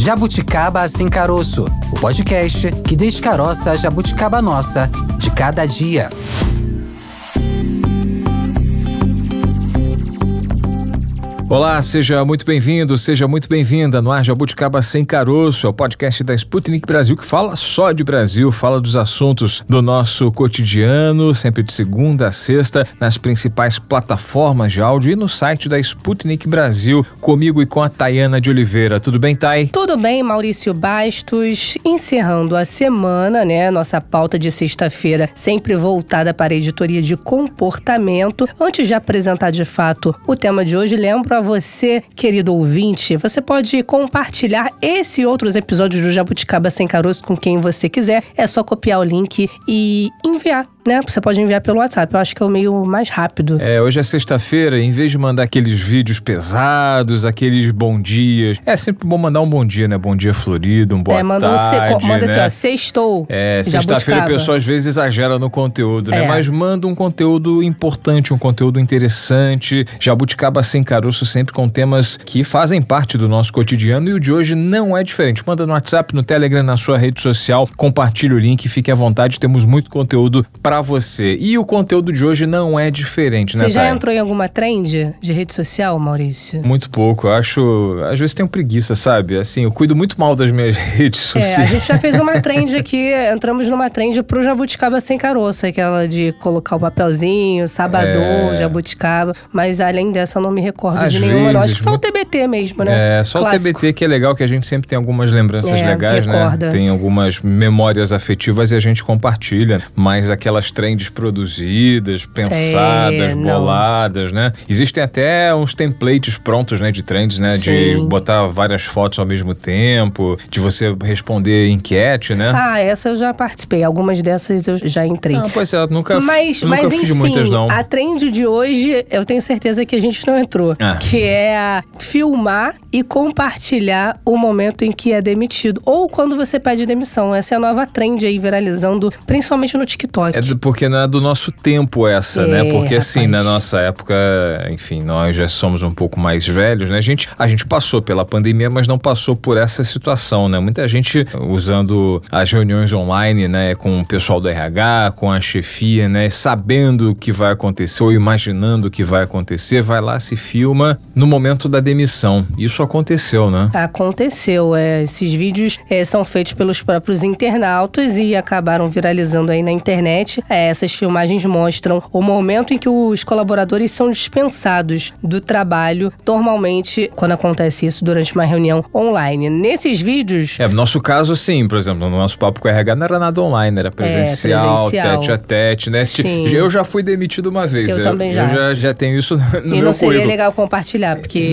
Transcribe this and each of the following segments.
Jabuticaba Sem Caroço, o podcast que descaroça a jabuticaba nossa de cada dia. Olá, seja muito bem-vindo, seja muito bem-vinda no ar Jabuticaba Sem Caroço, é o podcast da Sputnik Brasil que fala só de Brasil, fala dos assuntos do nosso cotidiano, sempre de segunda a sexta, nas principais plataformas de áudio e no site da Sputnik Brasil, comigo e com a Tayana de Oliveira. Tudo bem, Thay? Tudo bem, Maurício Bastos. Encerrando a semana, nossa pauta de sexta-feira sempre voltada para a editoria de comportamento. Antes de apresentar de fato o tema de hoje, lembro a você, querido ouvinte, você pode compartilhar esse e outros episódios do Jabuticaba Sem Caroço com quem você quiser. É só copiar o link e enviar. Você pode enviar pelo WhatsApp, eu acho que é o meio mais rápido. Hoje é sexta-feira, em vez de mandar aqueles vídeos pesados, aqueles bom dias, é sempre bom mandar um bom dia, né? Bom dia florido, um boa manda tarde, manda né? assim, sextou. Sexta-feira o pessoal às vezes exagera no conteúdo, né? Mas manda um conteúdo importante, um conteúdo interessante. Jabuticaba Sem Caroço sempre com temas que fazem parte do nosso cotidiano e o de hoje não é diferente. Manda no WhatsApp, no Telegram, na sua rede social, compartilhe o link, fique à vontade, temos muito conteúdo para você. E o conteúdo de hoje não é diferente, né, Você já Thay? entrou em alguma trend de rede social, Maurício? Muito pouco, eu acho... Às vezes tenho preguiça, sabe? Assim, eu cuido muito mal das minhas redes sociais. A gente já fez uma trend aqui, entramos numa trend pro Jabuticaba Sem Caroço, aquela de colocar o papelzinho, sabadão, jabuticaba, mas além dessa eu não me recordo de nenhuma, não. Acho que só o TBT mesmo, né? Só Clássico. o TBT que é legal, que a gente sempre tem algumas lembranças legais, recorda. né? Tem algumas memórias afetivas e a gente compartilha, mas aquelas trends produzidas, pensadas, boladas, né? Existem até uns templates prontos, né, de trends, né? Sim. De botar várias fotos ao mesmo tempo, de você responder enquete, né? Essa eu já participei, algumas dessas eu já entrei. Pois é, nunca Mas fiz enfim, muitas, não. A trend de hoje, eu tenho certeza que a gente não entrou, que é a filmar e compartilhar o momento em que é demitido, ou quando você pede demissão. Essa é a nova trend aí viralizando, principalmente no TikTok. Porque não é do nosso tempo essa, né? Porque assim, rapaz, na nossa época, enfim, nós já somos um pouco mais velhos, né? A gente passou pela pandemia, mas não passou por essa situação, né? Muita gente usando as reuniões online, né? Com o pessoal do RH, com a chefia, né? Sabendo o que vai acontecer ou imaginando o que vai acontecer, vai lá, se filma no momento da demissão. Isso aconteceu, né? Aconteceu. Esses vídeos são feitos pelos próprios internautas e acabaram viralizando aí na internet. Essas filmagens mostram o momento em que os colaboradores são dispensados do trabalho, normalmente quando acontece isso durante uma reunião online. Nesses vídeos... No nosso caso, sim, por exemplo, no nosso papo com o RH não era nada online, era presencial, tete a tete, né? Sim. Eu já fui demitido uma vez. Eu também já. Eu já tenho isso no meu currículo. E não seria legal compartilhar, porque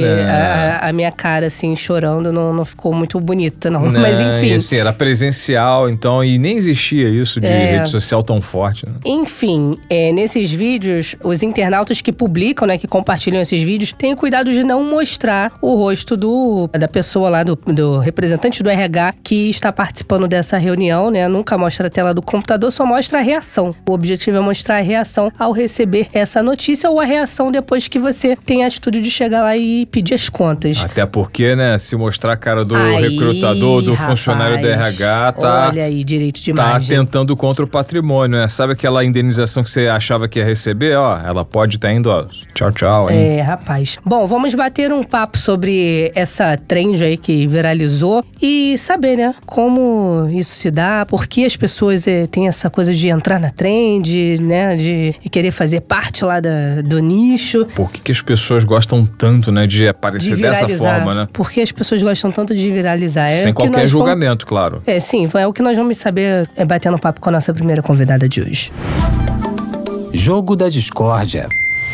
a minha cara, assim, chorando, não ficou muito bonita, não. Mas enfim. E assim, era presencial, então, e nem existia isso de rede social tão forte, né? Enfim, nesses vídeos, os internautas que publicam, que compartilham esses vídeos, têm o cuidado de não mostrar o rosto da pessoa lá, do representante do RH que está participando dessa reunião, Nunca mostra a tela do computador, só mostra a reação. O objetivo é mostrar a reação ao receber essa notícia ou a reação depois que você tem a atitude de chegar lá e pedir as contas. Até porque, se mostrar a cara do recrutador, do funcionário do RH, olha aí, direito de imagem. Tá atentando contra o patrimônio, né? Sabe aquela indenização que você achava que ia receber? Ela pode estar indo, tchau, tchau, hein? Rapaz. Bom, vamos bater um papo sobre essa trend aí que viralizou e saber, como isso se dá, por que as pessoas têm essa coisa de entrar na trend, de querer fazer parte lá do nicho. Por que as pessoas gostam tanto, de aparecer dessa forma, né? Por que as pessoas gostam tanto de viralizar? Sem qualquer julgamento, claro. Sim, é o que nós vamos saber batendo um papo com a nossa primeira convidada de hoje. Jogo da discórdia.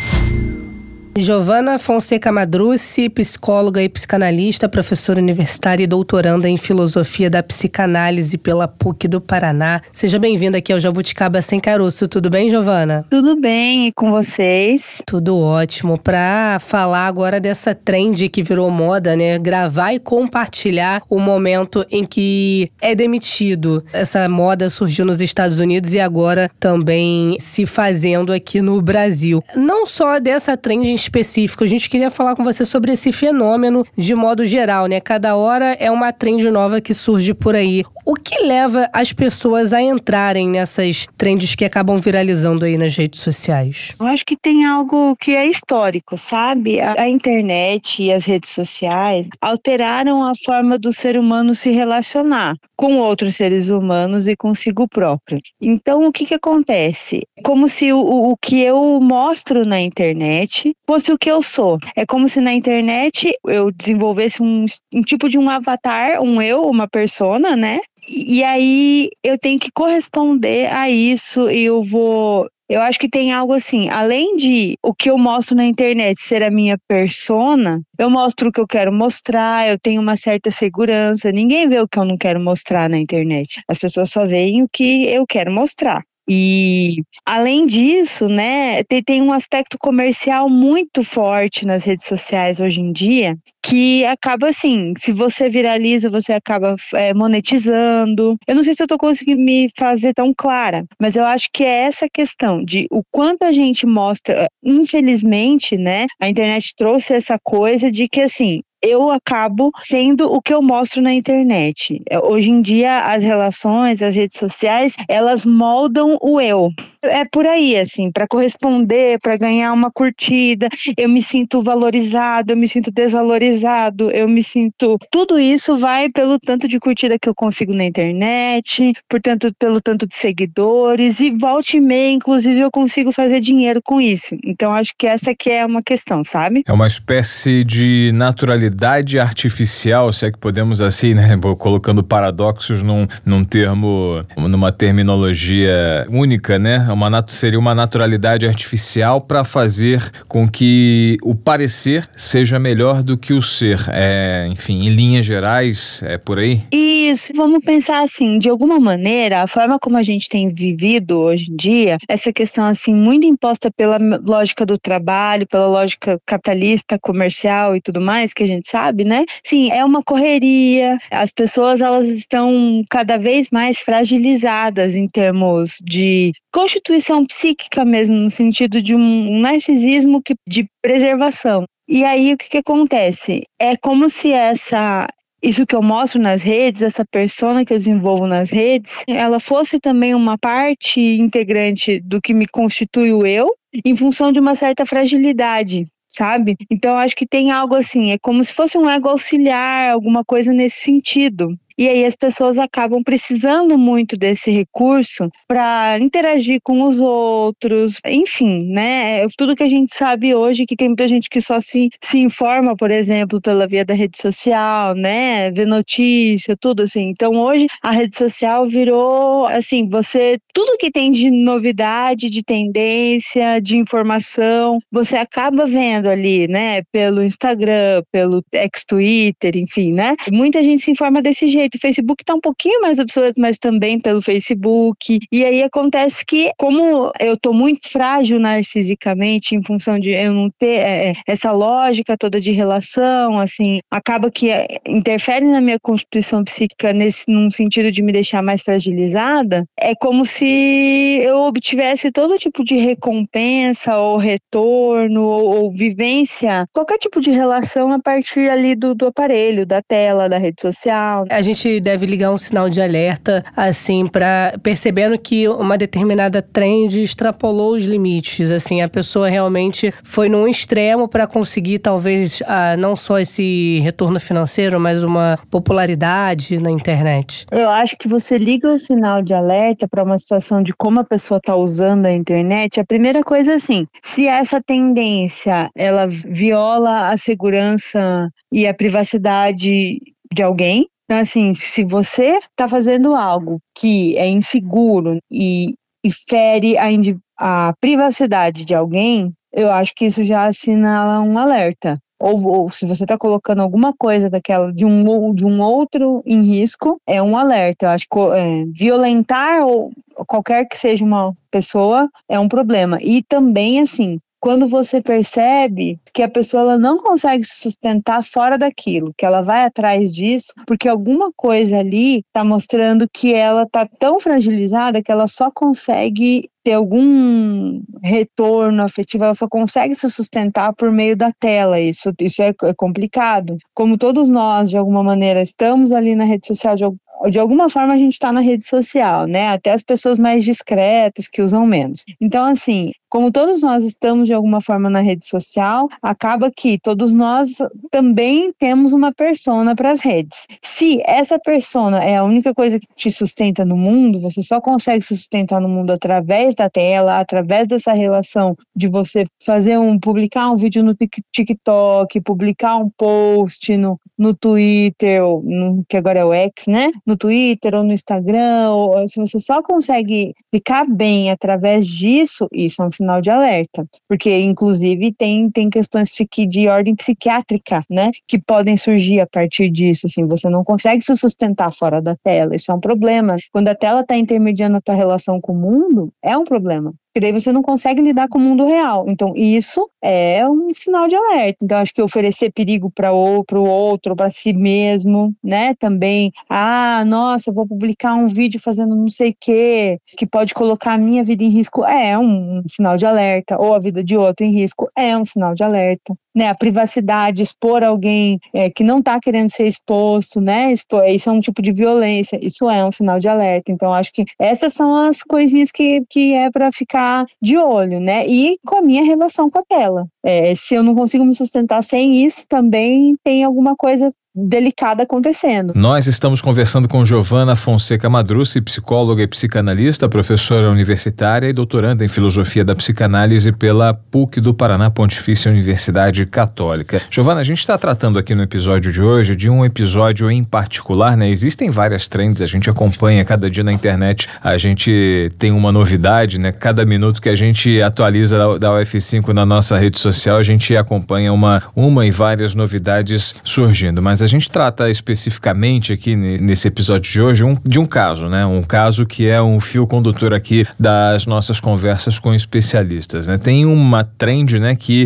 Giovana Fonseca Madrucci, psicóloga e psicanalista, professora universitária e doutoranda em filosofia da psicanálise pela PUC do Paraná. Seja bem-vinda aqui ao Jabuticaba Sem Caroço. Tudo bem, Giovana? Tudo bem, e com vocês? Tudo ótimo. Para falar agora dessa trend que virou moda, gravar e compartilhar o momento em que é demitido. Essa moda surgiu nos Estados Unidos e agora também se fazendo aqui no Brasil. Não só dessa trend em específico. A gente queria falar com você sobre esse fenômeno de modo geral, né? Cada hora é uma trend nova que surge por aí. O que leva as pessoas a entrarem nessas trends que acabam viralizando aí nas redes sociais? Eu acho que tem algo que é histórico, sabe? A internet e as redes sociais alteraram a forma do ser humano se relacionar com outros seres humanos e consigo próprio. Então, o que acontece? Como se o que eu mostro na internet fosse o que eu sou. É como se na internet eu desenvolvesse um tipo de um avatar, uma persona, né? E aí eu tenho que corresponder a isso e eu acho que tem algo assim, além de o que eu mostro na internet ser a minha persona, eu mostro o que eu quero mostrar, eu tenho uma certa segurança, ninguém vê o que eu não quero mostrar na internet, as pessoas só veem o que eu quero mostrar. E, além disso, né, tem um aspecto comercial muito forte nas redes sociais hoje em dia, que acaba assim, se você viraliza, você acaba monetizando. Eu não sei se eu tô conseguindo me fazer tão clara, mas eu acho que é essa questão de o quanto a gente mostra, infelizmente, né, a internet trouxe essa coisa de que assim, eu acabo sendo o que eu mostro na internet. Hoje em dia, as relações, as redes sociais, elas moldam o eu. É por aí, assim, para corresponder, para ganhar uma curtida, eu me sinto valorizado, eu me sinto desvalorizado, eu me sinto... Tudo isso vai pelo tanto de curtida que eu consigo na internet, pelo tanto de seguidores, e volta e meia, inclusive, eu consigo fazer dinheiro com isso. Então, acho que essa aqui é uma questão, sabe? É uma espécie de naturalidade artificial, se é que podemos assim, né? Colocando paradoxos num termo, numa terminologia única, né? Seria uma naturalidade artificial para fazer com que o parecer seja melhor do que o ser. Enfim, em linhas gerais, é por aí? Isso, vamos pensar assim, de alguma maneira, a forma como a gente tem vivido hoje em dia, essa questão assim, muito imposta pela lógica do trabalho, pela lógica capitalista, comercial e tudo mais, que a gente sabe, né? Sim, é uma correria, as pessoas elas estão cada vez mais fragilizadas em termos de constituição psíquica mesmo, no sentido de um narcisismo de preservação. E aí o que acontece? É como se isso que eu mostro nas redes, essa persona que eu desenvolvo nas redes, ela fosse também uma parte integrante do que me constitui o eu, em função de uma certa fragilidade, sabe? Então, eu acho que tem algo assim, é como se fosse um ego auxiliar, alguma coisa nesse sentido. E aí as pessoas acabam precisando muito desse recurso para interagir com os outros, enfim, né? Tudo que a gente sabe hoje, que tem muita gente que só se informa, por exemplo, pela via da rede social, né? Vê notícia, tudo assim. Então hoje a rede social virou, assim, tudo que tem de novidade, de tendência, de informação, você acaba vendo ali, né? Pelo Instagram, pelo ex-Twitter, enfim, né? Muita gente se informa desse jeito. O Facebook está um pouquinho mais obsoleto, mas também pelo Facebook. E aí acontece que, como eu estou muito frágil narcisicamente, em função de eu não ter essa lógica toda de relação, assim, acaba que interfere na minha constituição psíquica num sentido de me deixar mais fragilizada. É como se eu obtivesse todo tipo de recompensa ou retorno ou vivência, qualquer tipo de relação a partir ali do aparelho, da tela, da rede social. A gente deve ligar um sinal de alerta, assim, percebendo que uma determinada trend extrapolou os limites, assim, a pessoa realmente foi num extremo para conseguir, talvez, não só esse retorno financeiro, mas uma popularidade na internet. Eu acho que você liga o sinal de alerta para uma situação de como a pessoa está usando a internet. A primeira coisa, assim, se essa tendência, ela viola a segurança e a privacidade de alguém. Então, assim, se você está fazendo algo que é inseguro e fere a privacidade de alguém, eu acho que isso já assinala um alerta. Ou se você está colocando alguma coisa de um outro em risco, é um alerta. Eu acho que violentar ou qualquer que seja uma pessoa é um problema. E também, assim, quando você percebe que a pessoa ela não consegue se sustentar fora daquilo, que ela vai atrás disso, porque alguma coisa ali está mostrando que ela está tão fragilizada que ela só consegue ter algum retorno afetivo, ela só consegue se sustentar por meio da tela. Isso é complicado. Como todos nós, de alguma maneira, estamos ali na rede social, de alguma forma a gente está na rede social, né? Até as pessoas mais discretas, que usam menos. Então, assim, como todos nós estamos de alguma forma na rede social, acaba que todos nós também temos uma persona para as redes. Se essa persona é a única coisa que te sustenta no mundo, você só consegue se sustentar no mundo através da tela, através dessa relação de você publicar um vídeo no TikTok, publicar um post no Twitter, que agora é o X, né? No Twitter ou no Instagram, ou se você só consegue ficar bem através disso, isso é um sinal de alerta, porque inclusive tem questões de ordem psiquiátrica, né, que podem surgir a partir disso, assim, você não consegue se sustentar fora da tela, isso é um problema. Quando a tela está intermediando a tua relação com o mundo, é um problema. Porque daí você não consegue lidar com o mundo real. Então, isso é um sinal de alerta. Então, acho que oferecer perigo para o outro, para si mesmo, né? Também, nossa, eu vou publicar um vídeo fazendo não sei o quê, que pode colocar a minha vida em risco, é um sinal de alerta. Ou a vida de outro em risco, é um sinal de alerta. Né, a privacidade, expor alguém que não está querendo ser exposto, né? Isso é um tipo de violência, isso é um sinal de alerta. Então, acho que essas são as coisinhas que é para ficar de olho, né? E com a minha relação com a tela. Se eu não consigo me sustentar sem isso, também tem alguma coisa delicada acontecendo. Nós estamos conversando com Giovana Fonseca Madrucci, psicóloga e psicanalista, professora universitária e doutoranda em filosofia da psicanálise pela PUC do Paraná, Pontifícia Universidade Católica. Giovana, a gente está tratando aqui no episódio de hoje de um episódio em particular, né? Existem várias trends, a gente acompanha cada dia na internet, a gente tem uma novidade, né? Cada minuto que a gente atualiza da UF5 na nossa rede social, a gente acompanha uma e várias novidades surgindo, mas a gente trata especificamente aqui nesse episódio de hoje de um caso, né? Um caso que é um fio condutor aqui das nossas conversas com especialistas, né? Tem uma trend, né, que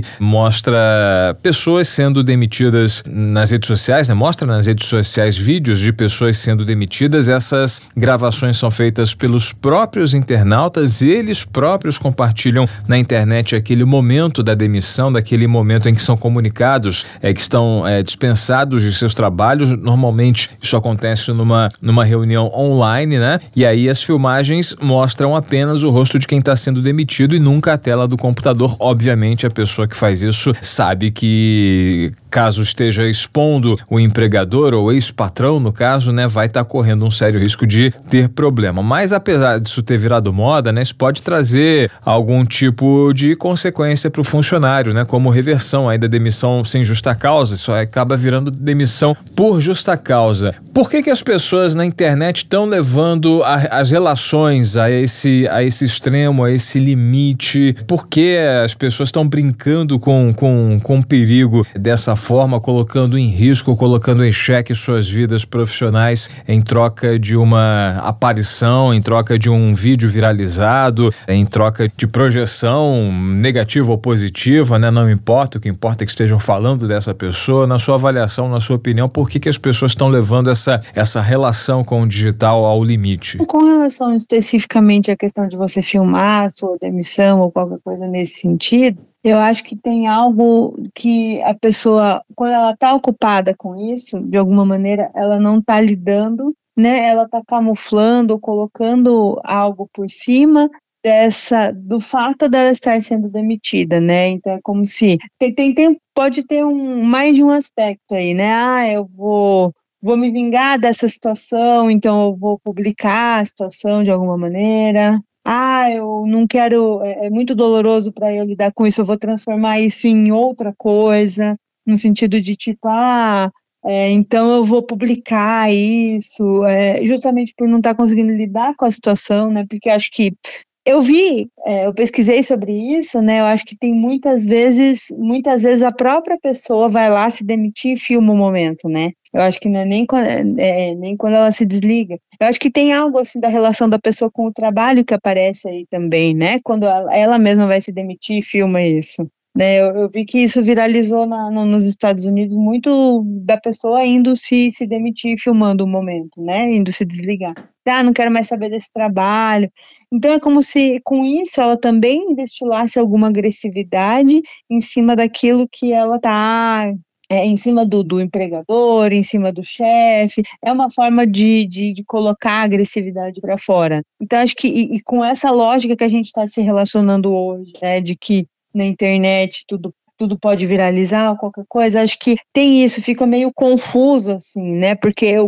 mostra pessoas sendo demitidas nas redes sociais, né? Mostra nas redes sociais vídeos de pessoas sendo demitidas. Essas gravações são feitas pelos próprios internautas e eles próprios compartilham na internet aquele momento da demissão, daquele momento em que são comunicados, que estão dispensados de seus trabalhos. Normalmente isso acontece numa reunião online, né? E aí as filmagens mostram apenas o rosto de quem está sendo demitido e nunca a tela do computador. Obviamente a pessoa que faz isso sabe que, caso esteja expondo o empregador ou ex-patrão, no caso, né, vai estar correndo um sério risco de ter problema. Mas apesar disso ter virado moda, né, isso pode trazer algum tipo de consequência para o funcionário, né, como reversão aí da demissão sem justa causa. Isso acaba virando demissão por justa causa. Por que as pessoas na internet estão levando as relações a esse extremo, a esse limite? Por que as pessoas estão brincando com perigo dessa forma, colocando em risco, colocando em xeque suas vidas profissionais em troca de uma aparição, em troca de um vídeo viralizado, em troca de projeção negativa ou positiva, né? Não importa, o que importa é que estejam falando dessa pessoa. Na sua avaliação, na sua opinião, por que as pessoas estão levando essa relação com o digital ao limite? Com relação especificamente à questão de você filmar a sua demissão ou qualquer coisa nesse sentido, eu acho que tem algo que a pessoa, quando ela está ocupada com isso, de alguma maneira, ela não está lidando, né? Ela está camuflando ou colocando algo por cima do fato dela estar sendo demitida, né? Então é como se pode ter mais de um aspecto aí, né? Eu vou me vingar dessa situação, então eu vou publicar a situação de alguma maneira. Eu não quero, é muito doloroso para eu lidar com isso, eu vou transformar isso em outra coisa, no sentido de tipo, então eu vou publicar isso, justamente por não estar conseguindo lidar com a situação, né? Porque acho que eu pesquisei sobre isso, né? Eu acho que tem muitas vezes a própria pessoa vai lá se demitir e filma o momento, né? Eu acho que não é nem quando ela se desliga. Eu acho que tem algo assim da relação da pessoa com o trabalho que aparece aí também, né? Quando ela mesma vai se demitir e filma isso. Né, eu vi que isso viralizou nos Estados Unidos, muito da pessoa indo se demitir, filmando o momento, né, indo se desligar. Não quero mais saber desse trabalho. Então é como se com isso ela também destilasse alguma agressividade em cima daquilo que ela está... em cima do empregador, em cima do chefe, é uma forma de colocar a agressividade para fora. Então acho que e com essa lógica que a gente está se relacionando hoje, né, de que na internet tudo pode viralizar, qualquer coisa, acho que tem isso, fica meio confuso, assim, né, porque eu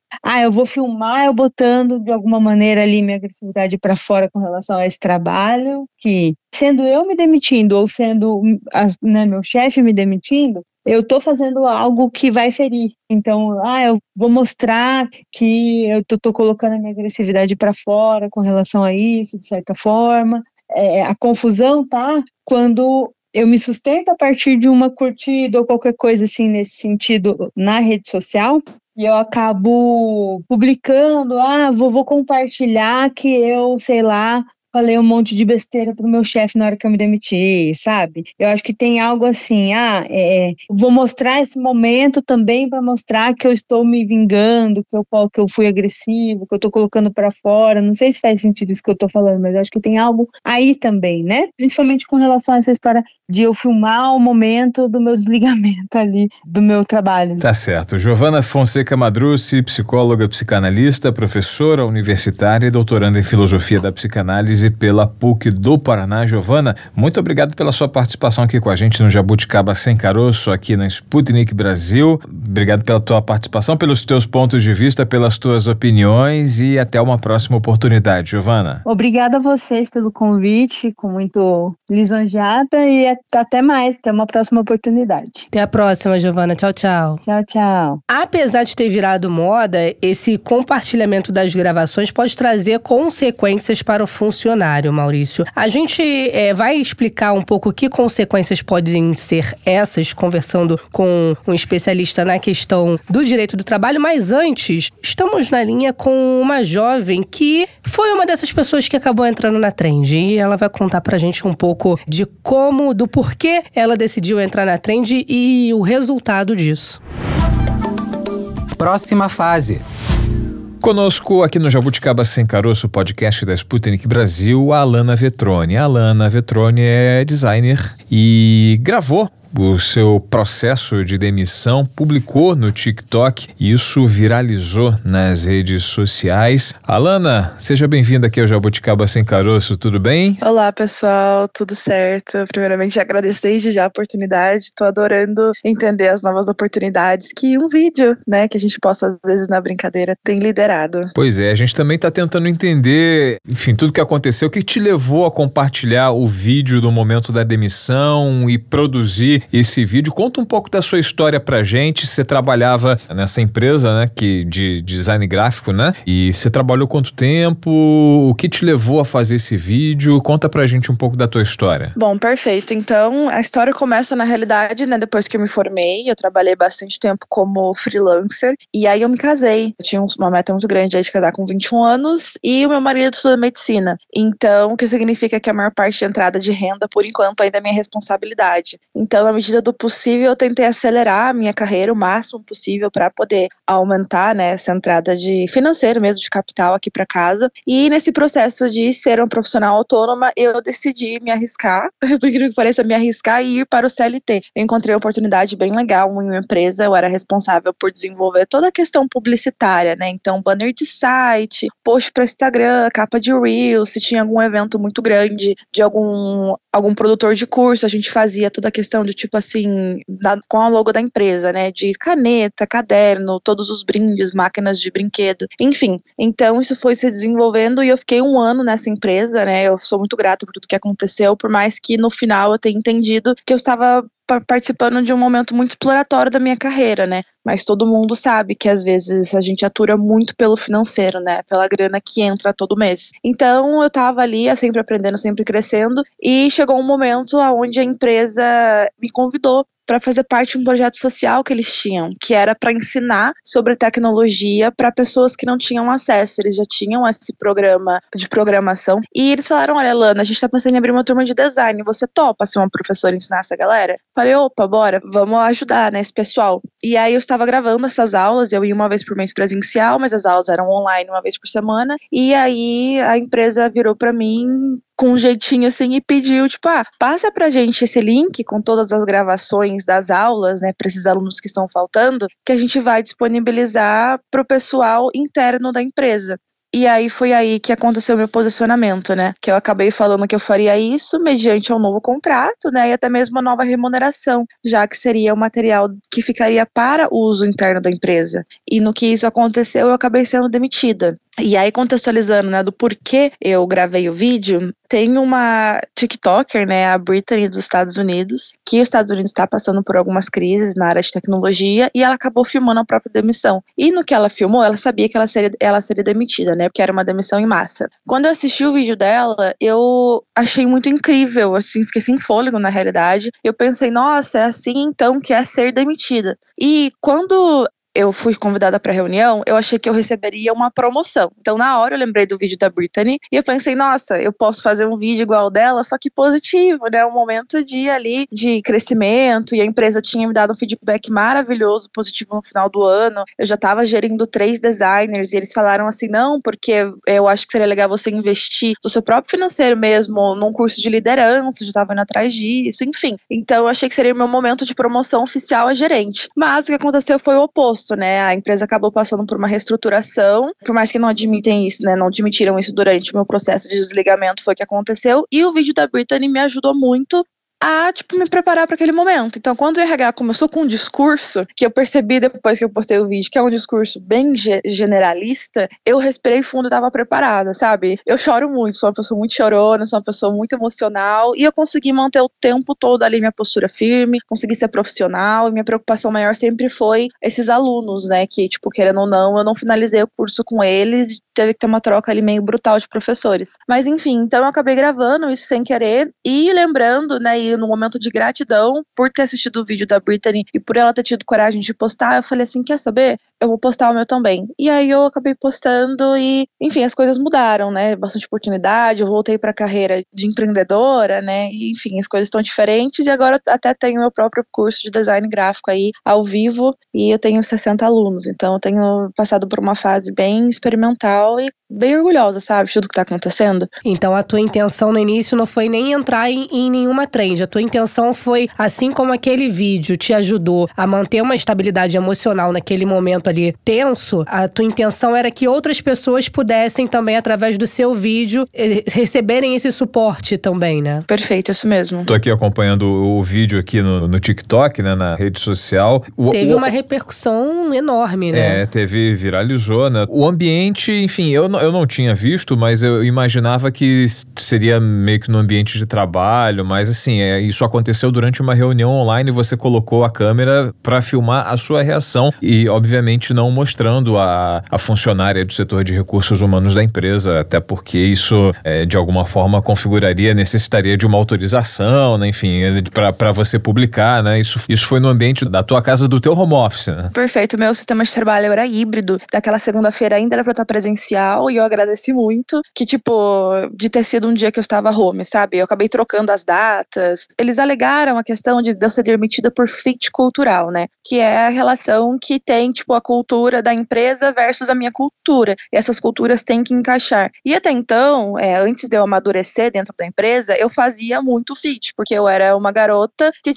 vou filmar eu botando de alguma maneira ali minha agressividade para fora com relação a esse trabalho, que sendo eu me demitindo ou sendo meu chefe me demitindo, eu estou fazendo algo que vai ferir. Então, eu vou mostrar que eu tô colocando a minha agressividade para fora com relação a isso, de certa forma. A confusão tá quando eu me sustento a partir de uma curtida ou qualquer coisa assim nesse sentido na rede social e eu acabo publicando, vou compartilhar que eu, sei lá, falei um monte de besteira pro meu chefe na hora que eu me demiti, sabe? Eu acho que tem algo assim, vou mostrar esse momento também para mostrar que eu estou me vingando, que eu fui agressivo, que eu tô colocando para fora. Não sei se faz sentido isso que eu tô falando, mas eu acho que tem algo aí também, né? Principalmente com relação a essa história de eu filmar o momento do meu desligamento ali, do meu trabalho. Tá certo. Giovana Fonseca Madrucci, psicóloga, psicanalista, professora universitária e doutoranda em filosofia da psicanálise pela PUC do Paraná. Giovana, muito obrigado pela sua participação aqui com a gente no Jabuticaba Sem Caroço, aqui na Sputnik Brasil. Obrigado pela tua participação, pelos teus pontos de vista, pelas tuas opiniões e até uma próxima oportunidade, Giovana. Obrigada a vocês pelo convite, fico muito lisonjeada e até mais, até uma próxima oportunidade. Até a próxima, Giovana. Tchau, tchau. Tchau, tchau. Apesar de ter virado moda, esse compartilhamento das gravações pode trazer consequências para o funcionário, Maurício. A gente vai explicar um pouco que consequências podem ser essas, conversando com um especialista na questão do direito do trabalho, mas antes, estamos na linha com uma jovem que foi uma dessas pessoas que acabou entrando na trend e ela vai contar pra gente um pouco de do porquê ela decidiu entrar na trend e o resultado disso. Próxima fase. Conosco aqui no Jabuticaba Sem Caroço, podcast da Sputnik Brasil, a Alana Vetroni. A Alana Vetroni é designer e gravou o seu processo de demissão, publicou no TikTok e isso viralizou nas redes sociais. Alana, seja bem-vinda aqui ao Jabuticaba Sem Caroço, tudo bem? Olá, pessoal, tudo certo? Primeiramente, agradeço desde já a oportunidade, estou adorando entender as novas oportunidades que um vídeo, né, que a gente possa, às vezes, na brincadeira, tem liderado. Pois é, a gente também está tentando entender, enfim, tudo que aconteceu, o que te levou a compartilhar o vídeo do momento da demissão e produzir esse vídeo. Conta um pouco da sua história pra gente. Você trabalhava nessa empresa, né, de design gráfico, né? E você trabalhou quanto tempo? O que te levou a fazer esse vídeo? Conta pra gente um pouco da tua história. Bom, perfeito. Então, a história começa na realidade, né, depois que eu me formei. Eu trabalhei bastante tempo como freelancer e aí eu me casei. Eu tinha uma meta muito grande aí de casar com 21 anos e o meu marido estuda medicina. Então, o que significa que a maior parte da entrada de renda, por enquanto, ainda é minha responsabilidade. Então, na medida do possível, eu tentei acelerar a minha carreira o máximo possível para poder aumentar, né, essa entrada de financeiro mesmo, de capital aqui para casa. E nesse processo de ser uma profissional autônoma, eu decidi me arriscar, por incrível que pareça, me arriscar e ir para o CLT. Eu encontrei uma oportunidade bem legal em uma empresa, eu era responsável por desenvolver toda a questão publicitária, né, então banner de site, post para Instagram, capa de Reels, se tinha algum evento muito grande de algum produtor de curso, a gente fazia toda a questão de tipo assim, com a logo da empresa, né, de caneta, caderno, todos os brindes, máquinas de brinquedo, enfim. Então isso foi se desenvolvendo e eu fiquei 1 ano nessa empresa, né, eu sou muito grata por tudo que aconteceu, por mais que no final eu tenha entendido que eu estava participando de um momento muito exploratório da minha carreira, né? Mas todo mundo sabe que às vezes a gente atura muito pelo financeiro, né? Pela grana que entra todo mês. Então eu tava ali, sempre aprendendo, sempre crescendo, e chegou um momento onde a empresa me convidou para fazer parte de um projeto social que eles tinham, que era para ensinar sobre tecnologia para pessoas que não tinham acesso. Eles já tinham esse programa de programação e eles falaram: olha, Lana, a gente tá pensando em abrir uma turma de design, você topa ser uma professora e ensinar essa galera? Falei: opa, bora, vamos ajudar, né, esse pessoal. E aí eu estava gravando essas aulas, eu ia uma vez por mês presencial, mas as aulas eram online uma vez por semana, e aí a empresa virou para mim com um jeitinho assim e pediu, tipo, passa pra gente esse link com todas as gravações das aulas, né, pra esses alunos que estão faltando, que a gente vai disponibilizar pro pessoal interno da empresa. E aí foi aí que aconteceu o meu posicionamento, né? Que eu acabei falando que eu faria isso mediante um novo contrato, né? E até mesmo uma nova remuneração, já que seria o material que ficaria para o uso interno da empresa. E no que isso aconteceu, eu acabei sendo demitida. E aí, contextualizando, né, do porquê eu gravei o vídeo, tem uma TikToker, né, a Brittany dos Estados Unidos, que os Estados Unidos está passando por algumas crises na área de tecnologia, e ela acabou filmando a própria demissão. E no que ela filmou, ela sabia que ela seria demitida, né, porque era uma demissão em massa. Quando eu assisti o vídeo dela, eu achei muito incrível, assim, fiquei sem fôlego na realidade. Eu pensei, nossa, é assim então que é ser demitida. E quando eu fui convidada para reunião, eu achei que eu receberia uma promoção. Então, na hora, eu lembrei do vídeo da Brittany e eu pensei, nossa, eu posso fazer um vídeo igual dela, só que positivo, né? Um momento de crescimento, e a empresa tinha me dado um feedback maravilhoso, positivo no final do ano. Eu já estava gerindo 3 designers e eles falaram assim, não, porque eu acho que seria legal você investir no seu próprio financeiro mesmo, num curso de liderança, eu já estava indo atrás disso, enfim. Então, eu achei que seria o meu momento de promoção oficial a gerente. Mas o que aconteceu foi o oposto. Né? A empresa acabou passando por uma reestruturação, por mais que não admitem isso, né? Não admitiram isso durante o meu processo de desligamento, foi o que aconteceu, e o vídeo da Brittany me ajudou muito a, me preparar para aquele momento. Então, quando o RH começou com um discurso, que eu percebi depois que eu postei o vídeo, que é um discurso bem generalista, eu respirei fundo e estava preparada, sabe? Eu choro muito, sou uma pessoa muito chorona, sou uma pessoa muito emocional, e eu consegui manter o tempo todo ali minha postura firme, consegui ser profissional, e minha preocupação maior sempre foi esses alunos, né, que, querendo ou não, eu não finalizei o curso com eles, teve que ter uma troca ali meio brutal de professores. Mas, enfim, então eu acabei gravando isso sem querer, e lembrando, né, e no momento de gratidão por ter assistido o vídeo da Brittany e por ela ter tido coragem de postar, eu falei assim, quer saber? Eu vou postar o meu também. E aí eu acabei postando e, enfim, as coisas mudaram, né? Bastante oportunidade, eu voltei pra carreira de empreendedora, né? E, enfim, as coisas estão diferentes e agora eu até tenho meu próprio curso de design gráfico aí, ao vivo, e eu tenho 60 alunos. Então eu tenho passado por uma fase bem experimental e bem orgulhosa, sabe? De tudo que tá acontecendo. Então a tua intenção no início não foi nem entrar em nenhuma trend. A tua intenção foi, assim como aquele vídeo te ajudou a manter uma estabilidade emocional naquele momento ali tenso, a tua intenção era que outras pessoas pudessem também, através do seu vídeo, receberem esse suporte também, né? Perfeito, isso mesmo. Tô aqui acompanhando o vídeo aqui no TikTok, né, na rede social. Teve uma repercussão enorme, né? Viralizou, né? O ambiente, enfim, eu não tinha visto, mas eu imaginava que seria meio que no ambiente de trabalho, mas assim, isso aconteceu durante uma reunião online, você colocou a câmera para filmar a sua reação e, obviamente, não mostrando a funcionária do setor de recursos humanos da empresa, até porque isso, de alguma forma, necessitaria de uma autorização, né? Enfim, para você publicar, né? Isso foi no ambiente da tua casa, do teu home office, né? Perfeito, meu sistema de trabalho era híbrido, daquela segunda-feira ainda era pra estar presencial e eu agradeci muito que, de ter sido um dia que eu estava home, sabe? Eu acabei trocando as datas. Eles alegaram a questão de eu ser demitida por fit cultural, né? Que é a relação que tem, a cultura da empresa versus a minha cultura. E essas culturas têm que encaixar. E até então, antes de eu amadurecer dentro da empresa, eu fazia muito fit, porque eu era uma garota que,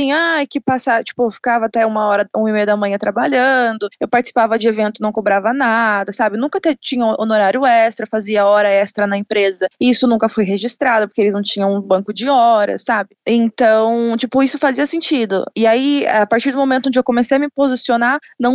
ficava até 1h30 da manhã trabalhando, eu participava de evento, não cobrava nada, sabe? Nunca tinha honorário extra, fazia hora extra na empresa. E isso nunca foi registrado, porque eles não tinham um banco de horas, sabe? Então, isso fazia sentido. E aí, a partir do momento onde eu comecei a me posicionar, não fez mais.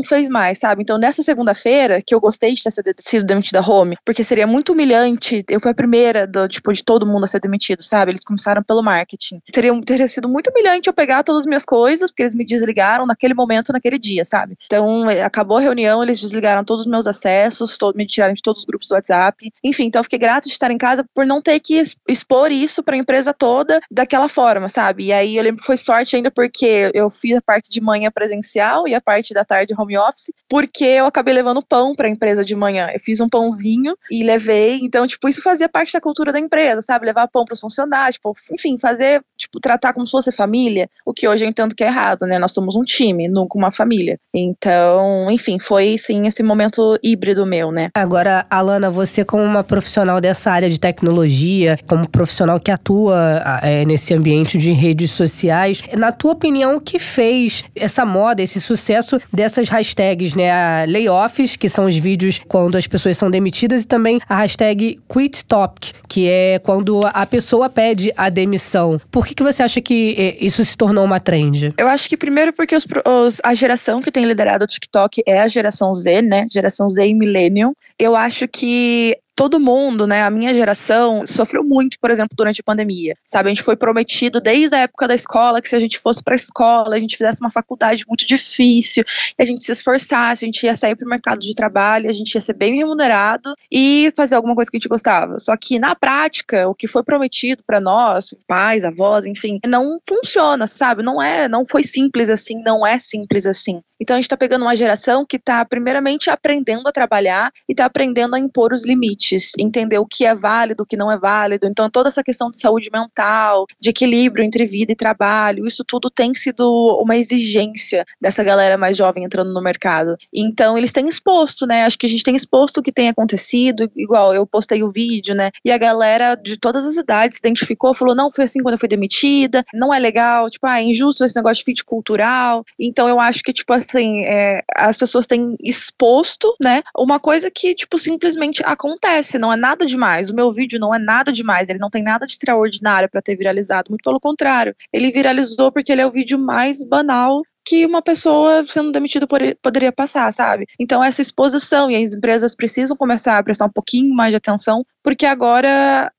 mais, sabe? Então, nessa segunda-feira, que eu gostei de ter sido demitida home, porque seria muito humilhante, eu fui a primeira de todo mundo a ser demitido, sabe? Eles começaram pelo marketing. Teria sido muito humilhante eu pegar todas as minhas coisas, porque eles me desligaram naquele momento, naquele dia, sabe? Então, acabou a reunião, eles desligaram todos os meus acessos, me tiraram de todos os grupos do WhatsApp. Enfim, então eu fiquei grata de estar em casa por não ter que expor isso pra empresa toda daquela forma, sabe? E aí eu lembro que foi sorte ainda porque eu fiz a parte de manhã presencial e a parte da tarde home office, porque eu acabei levando pão pra empresa de manhã. Eu fiz um pãozinho e levei, então, tipo, isso fazia parte da cultura da empresa, sabe? Levar pão pros funcionários, tipo, enfim, fazer, tipo, tratar como se fosse família, o que hoje eu entendo que é errado, né? Nós somos um time, nunca uma família. Então, enfim, foi, sim, esse momento híbrido meu, né? Agora, Alana, você como uma profissional dessa área de tecnologia, como profissional que atua nesse ambiente de redes sociais, na tua opinião, o que fez essa moda, esse sucesso dessas hashtags, né? A layoffs, que são os vídeos quando as pessoas são demitidas, e também a hashtag quit topic, que é quando a pessoa pede a demissão. Por que você acha que isso se tornou uma trend? Eu acho que primeiro porque a geração que tem liderado o TikTok é a geração Z, né? Geração Z e Millennium. Eu acho que todo mundo, né, a minha geração, sofreu muito, por exemplo, durante a pandemia, sabe? A gente foi prometido desde a época da escola que se a gente fosse pra escola, a gente fizesse uma faculdade muito difícil, que a gente se esforçasse, a gente ia sair pro mercado de trabalho, a gente ia ser bem remunerado e fazer alguma coisa que a gente gostava. Só que, na prática, o que foi prometido pra nós, pais, avós, enfim, não funciona, sabe? Não foi simples assim, não é simples assim. Então, a gente tá pegando uma geração que tá, primeiramente, aprendendo a trabalhar e tá aprendendo a impor os limites, entender o que é válido, o que não é válido. Então, toda essa questão de saúde mental, de equilíbrio entre vida e trabalho, isso tudo tem sido uma exigência dessa galera mais jovem entrando no mercado. Então, eles têm exposto, né? Acho que a gente tem exposto o que tem acontecido, igual eu postei o vídeo, né? E a galera de todas as idades se identificou, falou, não, foi assim quando eu fui demitida, não é legal, tipo, é injusto esse negócio de fit cultural. Então, eu acho que, tipo assim, as pessoas têm exposto, né? Uma coisa que, tipo, simplesmente acontece. Não é nada demais. O meu vídeo não é nada demais. Ele não tem nada de extraordinário para ter viralizado. Muito pelo contrário. Ele viralizou porque ele é o vídeo mais banal que uma pessoa sendo demitida poderia passar, sabe? Então essa exposição, e as empresas precisam começar a prestar um pouquinho mais de atenção, porque agora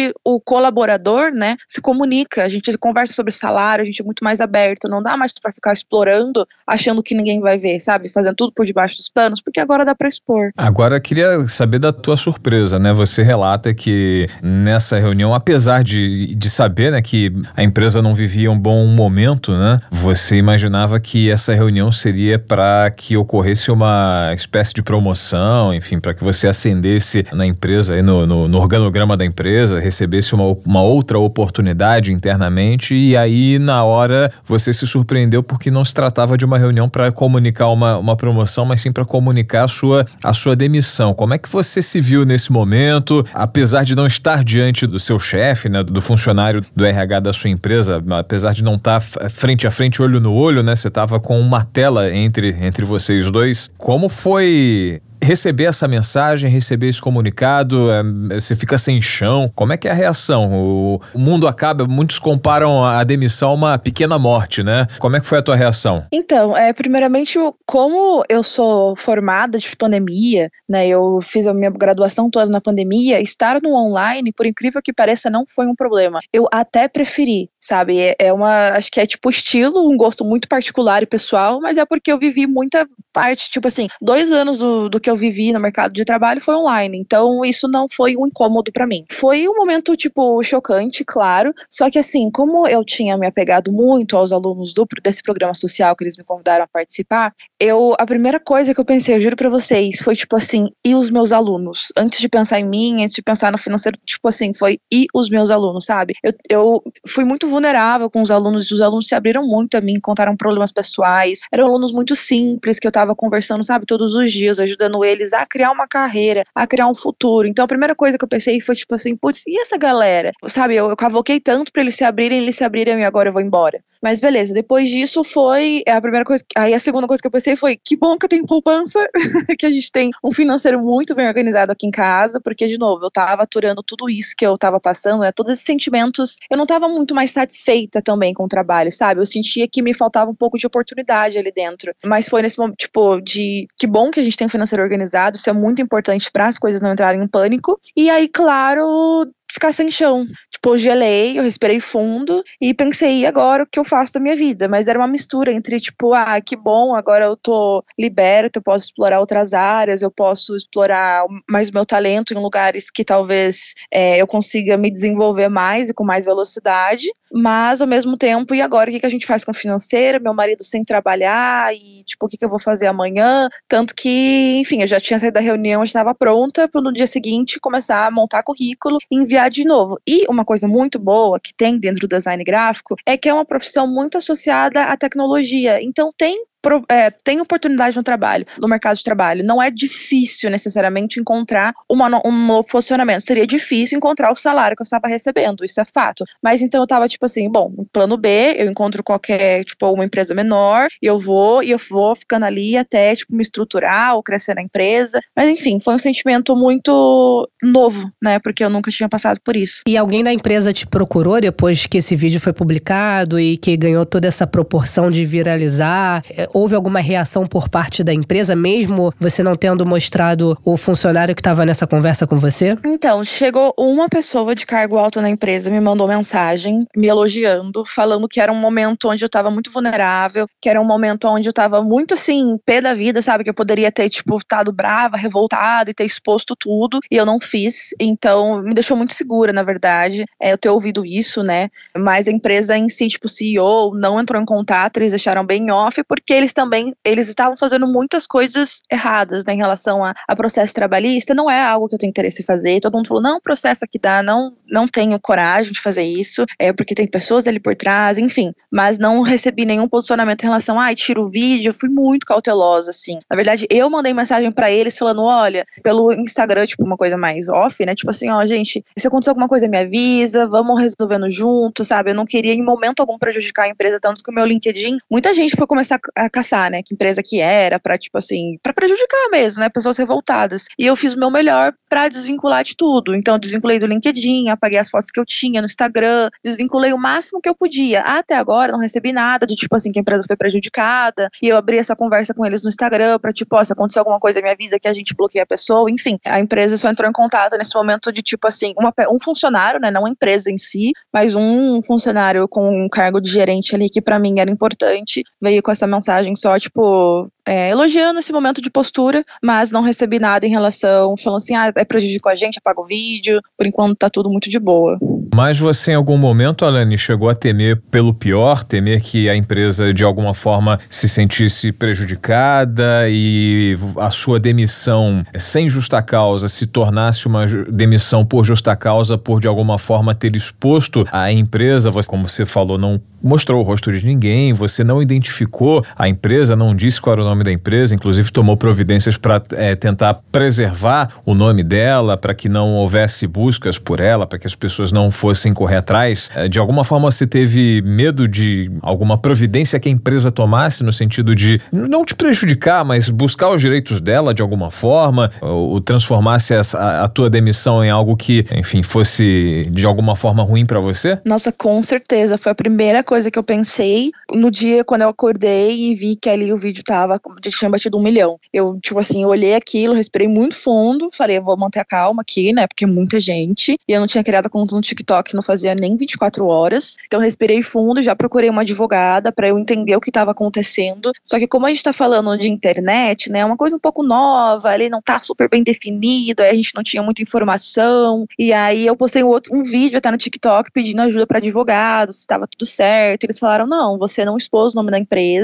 o colaborador, né, se comunica, a gente conversa sobre salário, a gente é muito mais aberto, não dá mais pra ficar explorando, achando que ninguém vai ver, sabe? Fazendo tudo por debaixo dos panos, porque agora dá pra expor. Agora, queria saber da tua surpresa, né? Você relata que nessa reunião, apesar de saber, né, que a empresa não vivia um bom momento, né? Você imaginava que essa reunião seria para que ocorresse uma espécie de promoção, enfim, para que você ascendesse na empresa, aí no organograma da empresa, recebesse uma outra oportunidade internamente, e aí na hora você se surpreendeu porque não se tratava de uma reunião para comunicar uma promoção, mas sim para comunicar a sua demissão. Como é que você se viu nesse momento, apesar de não estar diante do seu chefe, né, do funcionário do RH da sua empresa, apesar de não estar frente a frente, olho no olho, né, você estava com uma tela entre vocês dois. Como foi receber essa mensagem, receber esse comunicado? Você fica sem chão? Como é que é a reação? O mundo acaba, muitos comparam a demissão a uma pequena morte, né? Como é que foi a tua reação? Então, primeiramente, como eu sou formada de pandemia, né, eu fiz a minha graduação toda na pandemia, estar no online, por incrível que pareça, não foi um problema. Eu até preferi, sabe? Acho que é tipo estilo, um gosto muito particular e pessoal, mas é porque eu vivi muita parte, tipo assim, 2 anos do que eu vivi no mercado de trabalho foi online, então isso não foi um incômodo pra mim. Foi um momento, tipo, chocante, claro, só que assim, como eu tinha me apegado muito aos alunos desse programa social que eles me convidaram a participar, a primeira coisa que eu pensei, eu juro pra vocês, foi tipo assim, e os meus alunos? Antes de pensar em mim, antes de pensar no financeiro, tipo assim, foi e os meus alunos, sabe? Eu fui muito vulnerável com os alunos se abriram muito a mim, contaram problemas pessoais, eram alunos muito simples, que eu tava conversando, sabe, todos os dias, ajudando eles a criar uma carreira, a criar um futuro. Então a primeira coisa que eu pensei foi tipo assim, putz, e essa galera? Sabe, eu cavoquei tanto pra eles se abrirem e agora eu vou embora. Mas beleza, depois disso foi a primeira coisa, aí a segunda coisa que eu pensei foi, que bom que eu tenho poupança, que a gente tem um financeiro muito bem organizado aqui em casa, porque de novo, eu tava aturando tudo isso que eu tava passando, né, todos esses sentimentos, eu não tava muito mais satisfeita também com o trabalho, sabe? Eu sentia que me faltava um pouco de oportunidade ali dentro. Mas foi nesse momento, tipo, de que bom que a gente tem um financeiro organizado, isso é muito importante para as coisas não entrarem em pânico. E aí, claro, ficar sem chão. Tipo, eu gelei, eu respirei fundo e pensei, e agora o que eu faço da minha vida? Mas era uma mistura entre, tipo, que bom, agora eu tô liberta, eu posso explorar outras áreas, eu posso explorar mais o meu talento em lugares que talvez eu consiga me desenvolver mais e com mais velocidade, mas ao mesmo tempo, e agora o que a gente faz com o financeiro? Meu marido sem trabalhar e, tipo, o que eu vou fazer amanhã? Tanto que, enfim, eu já tinha saído da reunião, já estava pronta para no dia seguinte começar a montar currículo e enviar de novo. E uma coisa muito boa que tem dentro do design gráfico é que é uma profissão muito associada à tecnologia. Então tem oportunidade no trabalho, no mercado de trabalho. Não é difícil necessariamente encontrar um novo posicionamento. Seria difícil encontrar o salário que eu estava recebendo, isso é fato. Mas então eu tava tipo assim, bom, plano B, eu encontro qualquer, tipo, uma empresa menor, e eu vou ficando ali até, tipo, me estruturar ou crescer na empresa. Mas enfim, foi um sentimento muito novo, né, porque eu nunca tinha passado por isso. E alguém da empresa te procurou depois que esse vídeo foi publicado e que ganhou toda essa proporção de viralizar? Houve alguma reação por parte da empresa, mesmo você não tendo mostrado o funcionário que estava nessa conversa com você? Então, chegou uma pessoa de cargo alto na empresa, me mandou mensagem, me elogiando, falando que era um momento onde eu estava muito vulnerável, que era um momento onde eu estava muito, assim, pé da vida, sabe? Que eu poderia ter, tipo, estado brava, revoltada e ter exposto tudo, e eu não fiz. Então, me deixou muito segura, na verdade, eu ter ouvido isso, né? Mas a empresa em si, tipo, o CEO não entrou em contato, eles deixaram bem off, porque eles estavam fazendo muitas coisas erradas, né, em relação a processo trabalhista. Não é algo que eu tenho interesse em fazer. Todo mundo falou, não, processo aqui dá, não tenho coragem de fazer isso, porque tem pessoas ali por trás, enfim. Mas não recebi nenhum posicionamento em relação, tira o vídeo. Eu fui muito cautelosa, assim. Na verdade, eu mandei mensagem pra eles falando, olha, pelo Instagram, tipo, uma coisa mais off, né, tipo assim, gente, se acontecer alguma coisa me avisa, vamos resolvendo junto, sabe? Eu não queria em momento algum prejudicar a empresa, tanto que o meu LinkedIn, muita gente foi começar a caçar, né, que empresa que era, pra, tipo assim, pra prejudicar mesmo, né, pessoas revoltadas. E eu fiz o meu melhor pra desvincular de tudo. Então, eu desvinculei do LinkedIn, apaguei as fotos que eu tinha no Instagram, desvinculei o máximo que eu podia. Até agora, não recebi nada de, tipo assim, que a empresa foi prejudicada, e eu abri essa conversa com eles no Instagram pra, tipo, se acontecer alguma coisa, me avisa que a gente bloqueia a pessoa, enfim. A empresa só entrou em contato nesse momento de, tipo assim, um funcionário, né, não a empresa em si, mas um funcionário com um cargo de gerente ali, que pra mim era importante, veio com essa mensagem só, tipo, elogiando esse momento de postura, mas não recebi nada em relação, falando assim, prejudicou a gente, apaga o vídeo, por enquanto tá tudo muito de boa. Mas você em algum momento, Alane, chegou a temer pelo pior, temer que a empresa de alguma forma se sentisse prejudicada e a sua demissão sem justa causa se tornasse uma demissão por justa causa, por de alguma forma ter exposto a empresa? Você, como você falou, não mostrou o rosto de ninguém, você não identificou a empresa, não disse qual era o nome da empresa, inclusive tomou providências para tentar preservar o nome dela, para que não houvesse buscas por ela, para que as pessoas não fossem correr atrás. De alguma forma você teve medo de alguma providência que a empresa tomasse no sentido de não te prejudicar, mas buscar os direitos dela de alguma forma, ou transformasse a tua demissão em algo que, enfim, fosse de alguma forma ruim para você? Nossa, com certeza, foi a primeira coisa que eu pensei no dia quando eu acordei e vi que ali o vídeo tinha batido 1 milhão. Eu, tipo assim, eu olhei aquilo, respirei muito fundo, falei, eu vou manter a calma aqui, né, porque é muita gente, e eu não tinha criado conta no TikTok, não fazia nem 24 horas, então eu respirei fundo, já procurei uma advogada pra eu entender o que estava acontecendo, só que como a gente tá falando de internet, né, é uma coisa um pouco nova, ele não tá super bem definido, aí a gente não tinha muita informação, e aí eu postei um vídeo até no TikTok pedindo ajuda pra advogados, se tava tudo certo, eles falaram, não, você não expôs o nome da empresa,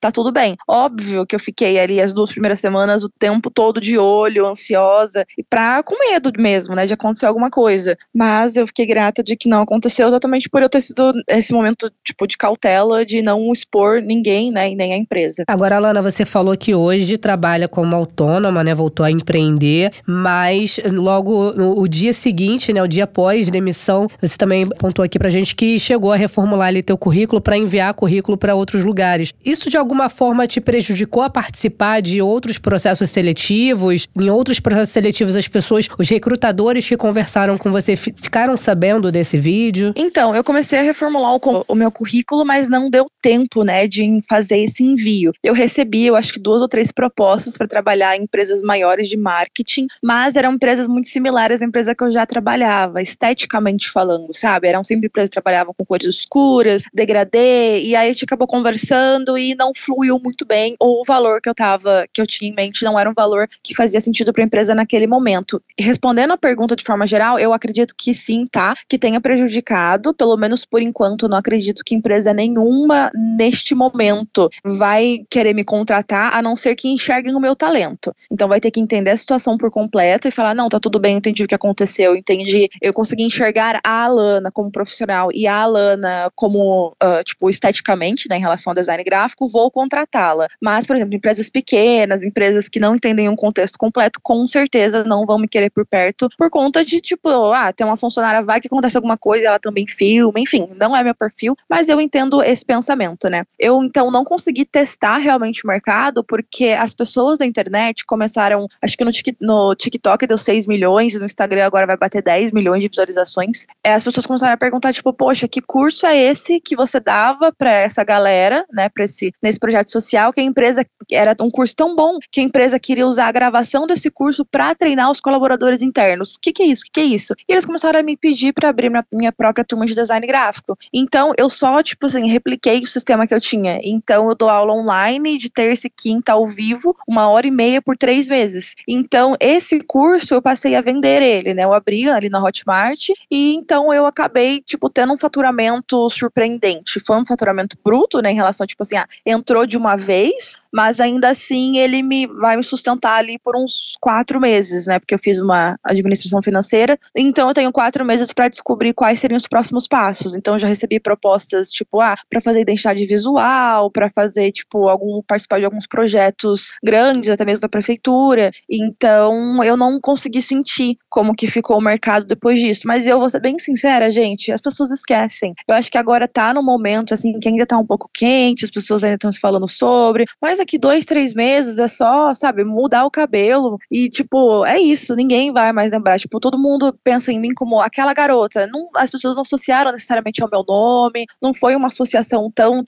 tá tudo bem. Óbvio que eu fiquei ali as 2 primeiras semanas o tempo todo de olho, ansiosa, e com medo mesmo, né, de acontecer alguma coisa. Mas eu fiquei grata de que não aconteceu, exatamente por eu ter sido esse momento, tipo, de cautela, de não expor ninguém, né, e nem a empresa. Agora, Alana, você falou que hoje trabalha como autônoma, né, voltou a empreender, mas logo no dia seguinte, né, o dia após demissão, você também apontou aqui pra gente que chegou a reformular ali teu currículo para enviar currículo para outros lugares. Isso de alguma forma te prejudicou a participar de outros processos seletivos? Em outros processos seletivos, as pessoas, os recrutadores que conversaram com você ficaram sabendo desse vídeo? Então, eu comecei a reformular o meu currículo, mas não deu tempo, né, de fazer esse envio. Eu recebi, eu acho que 2 ou 3 propostas para trabalhar em empresas maiores de marketing, mas eram empresas muito similares à empresa que eu já trabalhava, esteticamente falando, sabe? Eram sempre empresas que trabalhavam com cores escuras, degradê, e aí a gente acabou conversando e não fluiu muito bem, ou o valor que eu tinha em mente não era um valor que fazia sentido para a empresa naquele momento. E respondendo a pergunta de forma geral, eu acredito que sim, tá? Que tenha prejudicado, pelo menos por enquanto, não acredito que empresa nenhuma neste momento vai querer me contratar, a não ser que enxerguem o meu talento. Então vai ter que entender a situação por completo e falar, não, tá tudo bem, eu entendi o que aconteceu, eu consegui enxergar a Alana como profissional e a Alana como, esteticamente, né, em relação ao design gráfico, vou contratá-la. Mas, por exemplo, empresas pequenas, empresas que não entendem um contexto completo, com certeza não vão me querer por perto, por conta de, tem uma funcionária, vai que acontece alguma coisa, ela também filma, enfim, não é meu perfil, mas eu entendo esse pensamento, né. Eu, então, não consegui testar realmente o mercado, porque as pessoas da internet começaram, acho que no TikTok deu 6 milhões, no Instagram agora vai bater 10 milhões de visualizações, as pessoas começaram a perguntar, poxa, que curso é esse que você dava pra essa galera, né, nesse projeto social, que a empresa, era um curso tão bom, que a empresa queria usar a gravação desse curso pra treinar os colaboradores internos. O que é isso? O que é isso? E eles começaram a me pedir pra abrir minha própria turma de design gráfico. Então, eu só, repliquei o sistema que eu tinha. Então, eu dou aula online de terça e quinta ao vivo, 1h30 por 3 vezes. Então, esse curso, eu passei a vender ele, né? Eu abri ali na Hotmart e então eu acabei, tendo um faturamento surpreendente. Foi um faturamento bruto, né? Em relação, entrou de uma vez, mas ainda assim ele vai me sustentar ali por uns 4 meses, né? Porque eu fiz uma administração financeira, então eu tenho 4 meses para descobrir quais seriam os próximos passos. Então eu já recebi propostas, para fazer identidade visual, para fazer, participar de alguns projetos grandes, até mesmo da prefeitura. Então eu não consegui sentir como que ficou o mercado depois disso. Mas eu vou ser bem sincera, gente, as pessoas esquecem. Eu acho que agora tá no momento, que ainda tá um pouco quente, as pessoas ainda estão se falando sobre, mas daqui 2, 3 meses é só, mudar o cabelo e, é isso, ninguém vai mais lembrar, todo mundo pensa em mim como aquela garota, as pessoas não associaram necessariamente ao meu nome, não foi uma associação tão,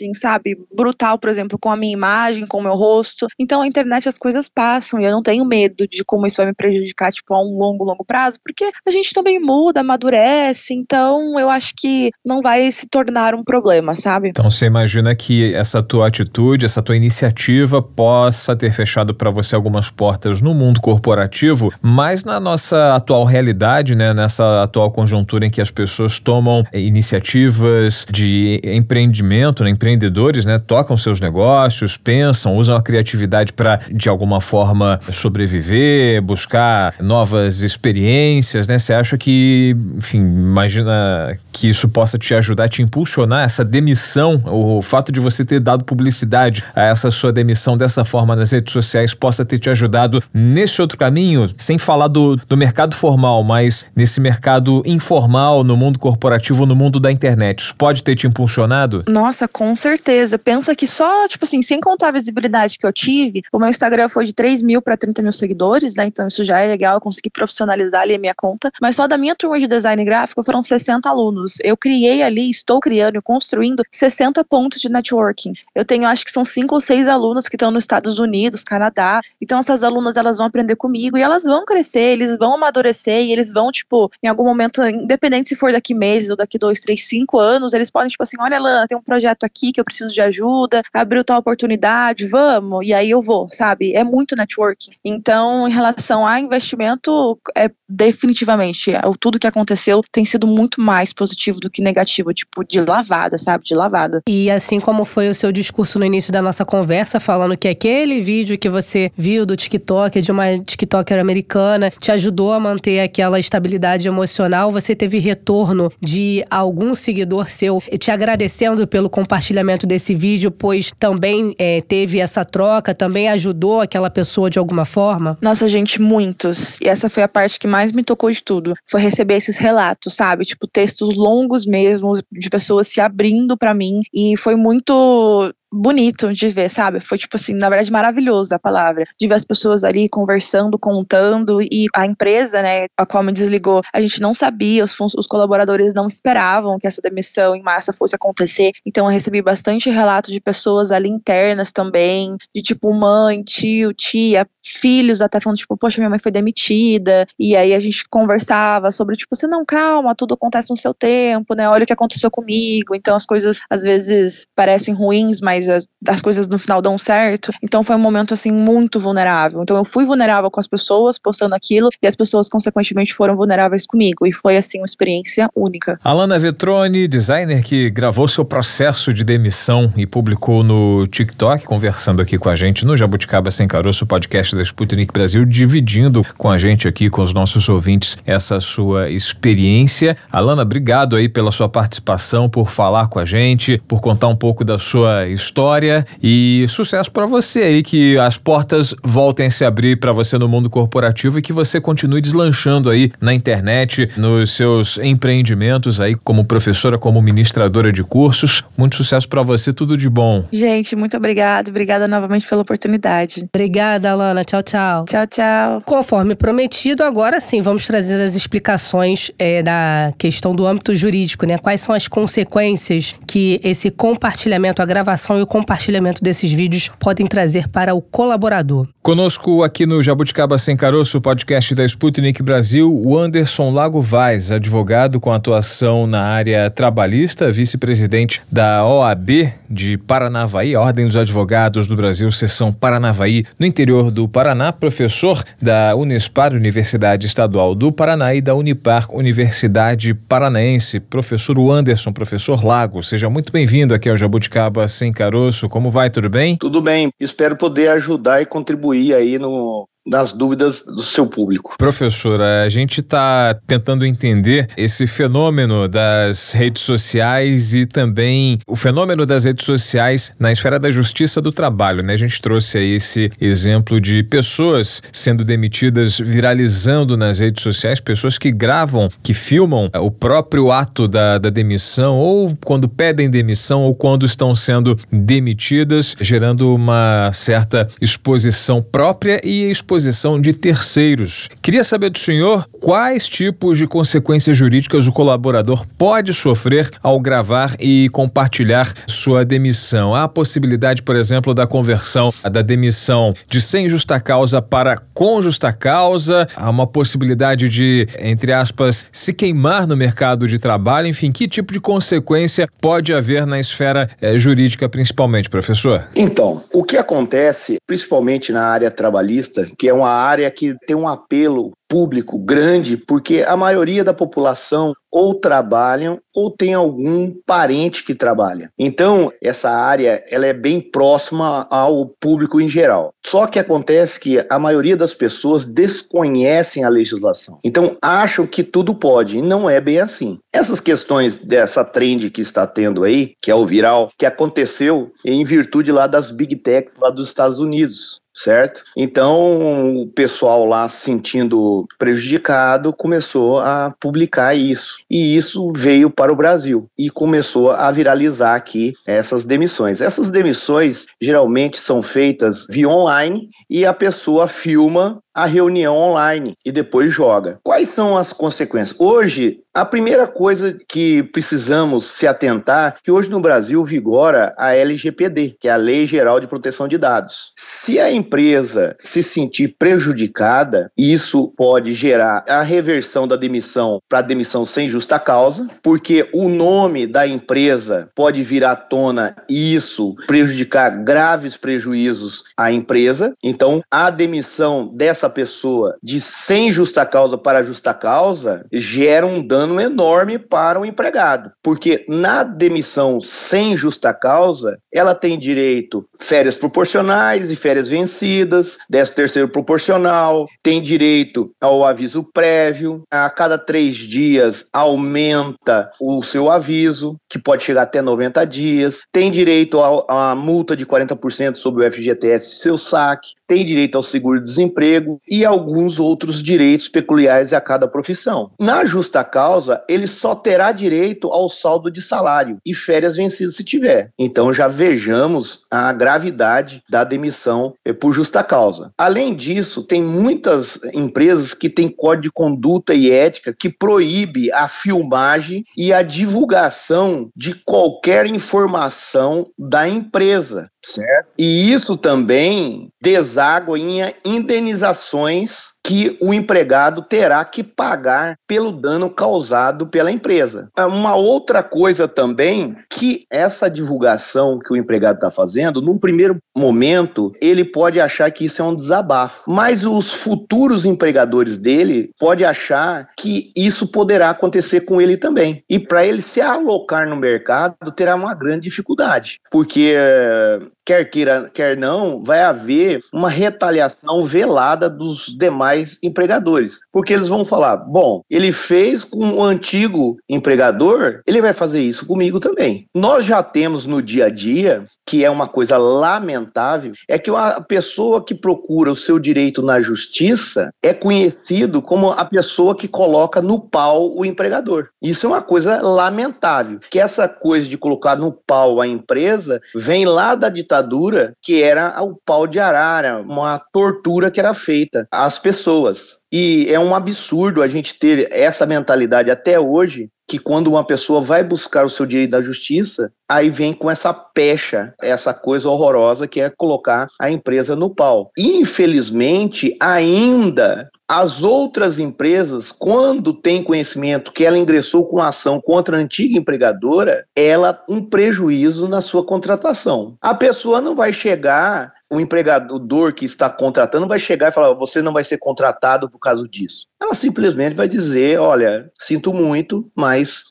brutal, por exemplo, com a minha imagem, com o meu rosto. Então a internet, as coisas passam e eu não tenho medo de como isso vai me prejudicar, a um longo prazo, porque a gente também muda, amadurece, então eu acho que não vai se tornar um problema, sabe? Então você imagina que essa tua atitude, essa tua iniciativa possa ter fechado para você algumas portas no mundo corporativo, mas na nossa atual realidade, né, nessa atual conjuntura em que as pessoas tomam iniciativas de empreendimento, né, empreendedores, né, tocam seus negócios, pensam, usam a criatividade para, de alguma forma, sobreviver, buscar novas experiências, né? Você acha que, enfim, imagina que isso possa te ajudar, te impulsionar essa demissão, o fato de você ter dado publicidade a essa sua demissão dessa forma nas redes sociais possa ter te ajudado nesse outro caminho, sem falar do mercado formal, mas nesse mercado informal, no mundo corporativo, no mundo da internet. Isso pode ter te impulsionado? Nossa, com certeza. Pensa que só, sem contar a visibilidade que eu tive, o meu Instagram foi de 3 mil para 30 mil seguidores, né? Então isso já é legal, eu consegui profissionalizar ali a minha conta, mas só da minha turma de design gráfico foram 60 alunos. Eu criei ali, estou criando e construindo 60 pontos de networking. Eu tenho, acho que são 5 ou 6 alunas que estão nos Estados Unidos, Canadá. Então essas alunas, elas vão aprender comigo e elas vão crescer, eles vão amadurecer e eles vão, em algum momento, independente se for daqui meses ou daqui 2, 3, 5 anos, eles podem, olha, Alana, tem um projeto aqui que eu preciso de ajuda, abriu tal oportunidade, vamos, e aí eu vou, sabe? É muito networking. Então, em relação a investimento, definitivamente, tudo que aconteceu tem sido muito mais positivo do que negativo, de lavada, sabe? De lavada. E assim como foi o seu discurso no início da nossa conversa, falando que aquele vídeo que você viu do TikTok, de uma TikToker americana, te ajudou a manter aquela estabilidade emocional. Você teve retorno de algum seguidor seu te agradecendo pelo compartilhamento desse vídeo, pois também teve essa troca, também ajudou aquela pessoa de alguma forma? Nossa, gente, muitos. E essa foi a parte que mais me tocou de tudo. Foi receber esses relatos, sabe? Tipo, textos longos mesmo, de pessoas se abrindo pra mim. E foi muito bonito de ver, sabe? Foi tipo assim, na verdade maravilhoso a palavra, de ver as pessoas ali conversando, contando, e a empresa, né, a qual me desligou, a gente não sabia, os colaboradores não esperavam que essa demissão em massa fosse acontecer, então eu recebi bastante relato de pessoas ali internas também, de tipo mãe, tio, tia, filhos até falando tipo, poxa, minha mãe foi demitida, e aí a gente conversava sobre tipo assim, não, calma, tudo acontece no seu tempo, né, olha o que aconteceu comigo, então as coisas às vezes parecem ruins, mas as coisas no final dão certo. Então foi um momento assim muito vulnerável. Então eu fui vulnerável com as pessoas postando aquilo e as pessoas consequentemente foram vulneráveis comigo. E foi assim uma experiência única. Alana Vetroni, designer que gravou seu processo de demissão e publicou no TikTok, conversando aqui com a gente no Jabuticaba Sem Caroço, podcast da Sputnik Brasil, dividindo com a gente aqui, com os nossos ouvintes, essa sua experiência. Alana, obrigado aí pela sua participação, por falar com a gente, por contar um pouco da sua história e sucesso para você aí, que as portas voltem a se abrir para você no mundo corporativo e que você continue deslanchando aí na internet, nos seus empreendimentos aí como professora, como ministradora de cursos. Muito sucesso para você, tudo de bom. Gente, muito obrigada novamente pela oportunidade. Obrigada, Alana. Tchau, tchau. Tchau, tchau. Conforme prometido, agora sim, vamos trazer as explicações da questão do âmbito jurídico, né? Quais são as consequências que esse compartilhamento, a gravação e o compartilhamento desses vídeos podem trazer para o colaborador. Conosco aqui no Jabuticaba Sem Caroço, podcast da Sputnik Brasil, o Anderson Lago Vaz, advogado com atuação na área trabalhista, vice-presidente da OAB de Paranavaí, Ordem dos Advogados do Brasil, seção Paranavaí, no interior do Paraná, professor da Unespar, Universidade Estadual do Paraná, e da Unipar, Universidade Paranaense. Professor Anderson, professor Lago, seja muito bem-vindo aqui ao Jabuticaba Sem Caroço. Como vai? Tudo bem? Tudo bem. Espero poder ajudar e contribuir aí nas dúvidas do seu público. Professora, a gente está tentando entender esse fenômeno das redes sociais e também o fenômeno das redes sociais na esfera da justiça do trabalho, né? A gente trouxe aí esse exemplo de pessoas sendo demitidas, viralizando nas redes sociais, pessoas que gravam, que filmam o próprio ato da demissão, ou quando pedem demissão, ou quando estão sendo demitidas, gerando uma certa exposição própria e exposição de terceiros. Queria saber do senhor quais tipos de consequências jurídicas o colaborador pode sofrer ao gravar e compartilhar sua demissão. Há a possibilidade, por exemplo, da conversão da demissão de sem justa causa para com justa causa. Há uma possibilidade de, entre aspas, se queimar no mercado de trabalho. Enfim, que tipo de consequência pode haver na esfera jurídica, principalmente, professor? Então, o que acontece, principalmente na área trabalhista, que é uma área que tem um apelo público grande, porque a maioria da população ou trabalham ou tem algum parente que trabalha. Então, essa área ela é bem próxima ao público em geral. Só que acontece que a maioria das pessoas desconhecem a legislação. Então, acham que tudo pode, e não é bem assim. Essas questões dessa trend que está tendo aí, que é o viral, que aconteceu em virtude lá das Big Tech lá dos Estados Unidos, certo? Então, o pessoal lá se sentindo prejudicado começou a publicar isso. E isso veio para o Brasil e começou a viralizar aqui essas demissões. Essas demissões geralmente são feitas via online e a pessoa filma a reunião online e depois joga. Quais são as consequências? Hoje, a primeira coisa que precisamos se atentar, que hoje no Brasil vigora a LGPD, que é a Lei Geral de Proteção de Dados. Se a empresa se sentir prejudicada, isso pode gerar a reversão da demissão para demissão sem justa causa, porque o nome da empresa pode vir à tona e isso prejudicar graves prejuízos à empresa. Então, a demissão dessa essa pessoa de sem justa causa para justa causa, gera um dano enorme para o empregado. Porque na demissão sem justa causa, ela tem direito a férias proporcionais e férias vencidas, 13º proporcional, tem direito ao aviso prévio, a cada 3 dias aumenta o seu aviso, que pode chegar até 90 dias, tem direito a multa de 40% sobre o FGTS seu saque, tem direito ao seguro-desemprego e alguns outros direitos peculiares a cada profissão. Na justa causa, ele só terá direito ao saldo de salário e férias vencidas se tiver. Então já vejamos a gravidade da demissão por justa causa. Além disso, tem muitas empresas que têm código de conduta e ética que proíbe a filmagem e a divulgação de qualquer informação da empresa, certo? E isso também deságua em indenizações que o empregado terá que pagar pelo dano causado pela empresa. Uma outra coisa também, que essa divulgação que o empregado está fazendo, num primeiro momento, ele pode achar que isso é um desabafo, mas os futuros empregadores dele podem achar que isso poderá acontecer com ele também. E para ele se alocar no mercado, terá uma grande dificuldade, porque quer queira, quer não, vai haver uma retaliação velada dos demais empregadores, porque eles vão falar, bom, ele fez com o antigo empregador, ele vai fazer isso comigo também. Nós já temos no dia a dia, que é uma coisa lamentável, é que a pessoa que procura o seu direito na justiça é conhecido como a pessoa que coloca no pau o empregador. Isso é uma coisa lamentável, que essa coisa de colocar no pau a empresa vem lá da ditadura, que era o pau de arara, uma tortura que era feita às pessoas. E é um absurdo a gente ter essa mentalidade até hoje, que quando uma pessoa vai buscar o seu direito da justiça, aí vem com essa pecha, essa coisa horrorosa que é colocar a empresa no pau. Infelizmente, ainda as outras empresas, quando tem conhecimento que ela ingressou com ação contra a antiga empregadora, ela um prejuízo na sua contratação. A pessoa não vai chegar, o empregador que está contratando vai chegar e falar, você não vai ser contratado por causa disso. Ela simplesmente vai dizer, olha, sinto muito, mas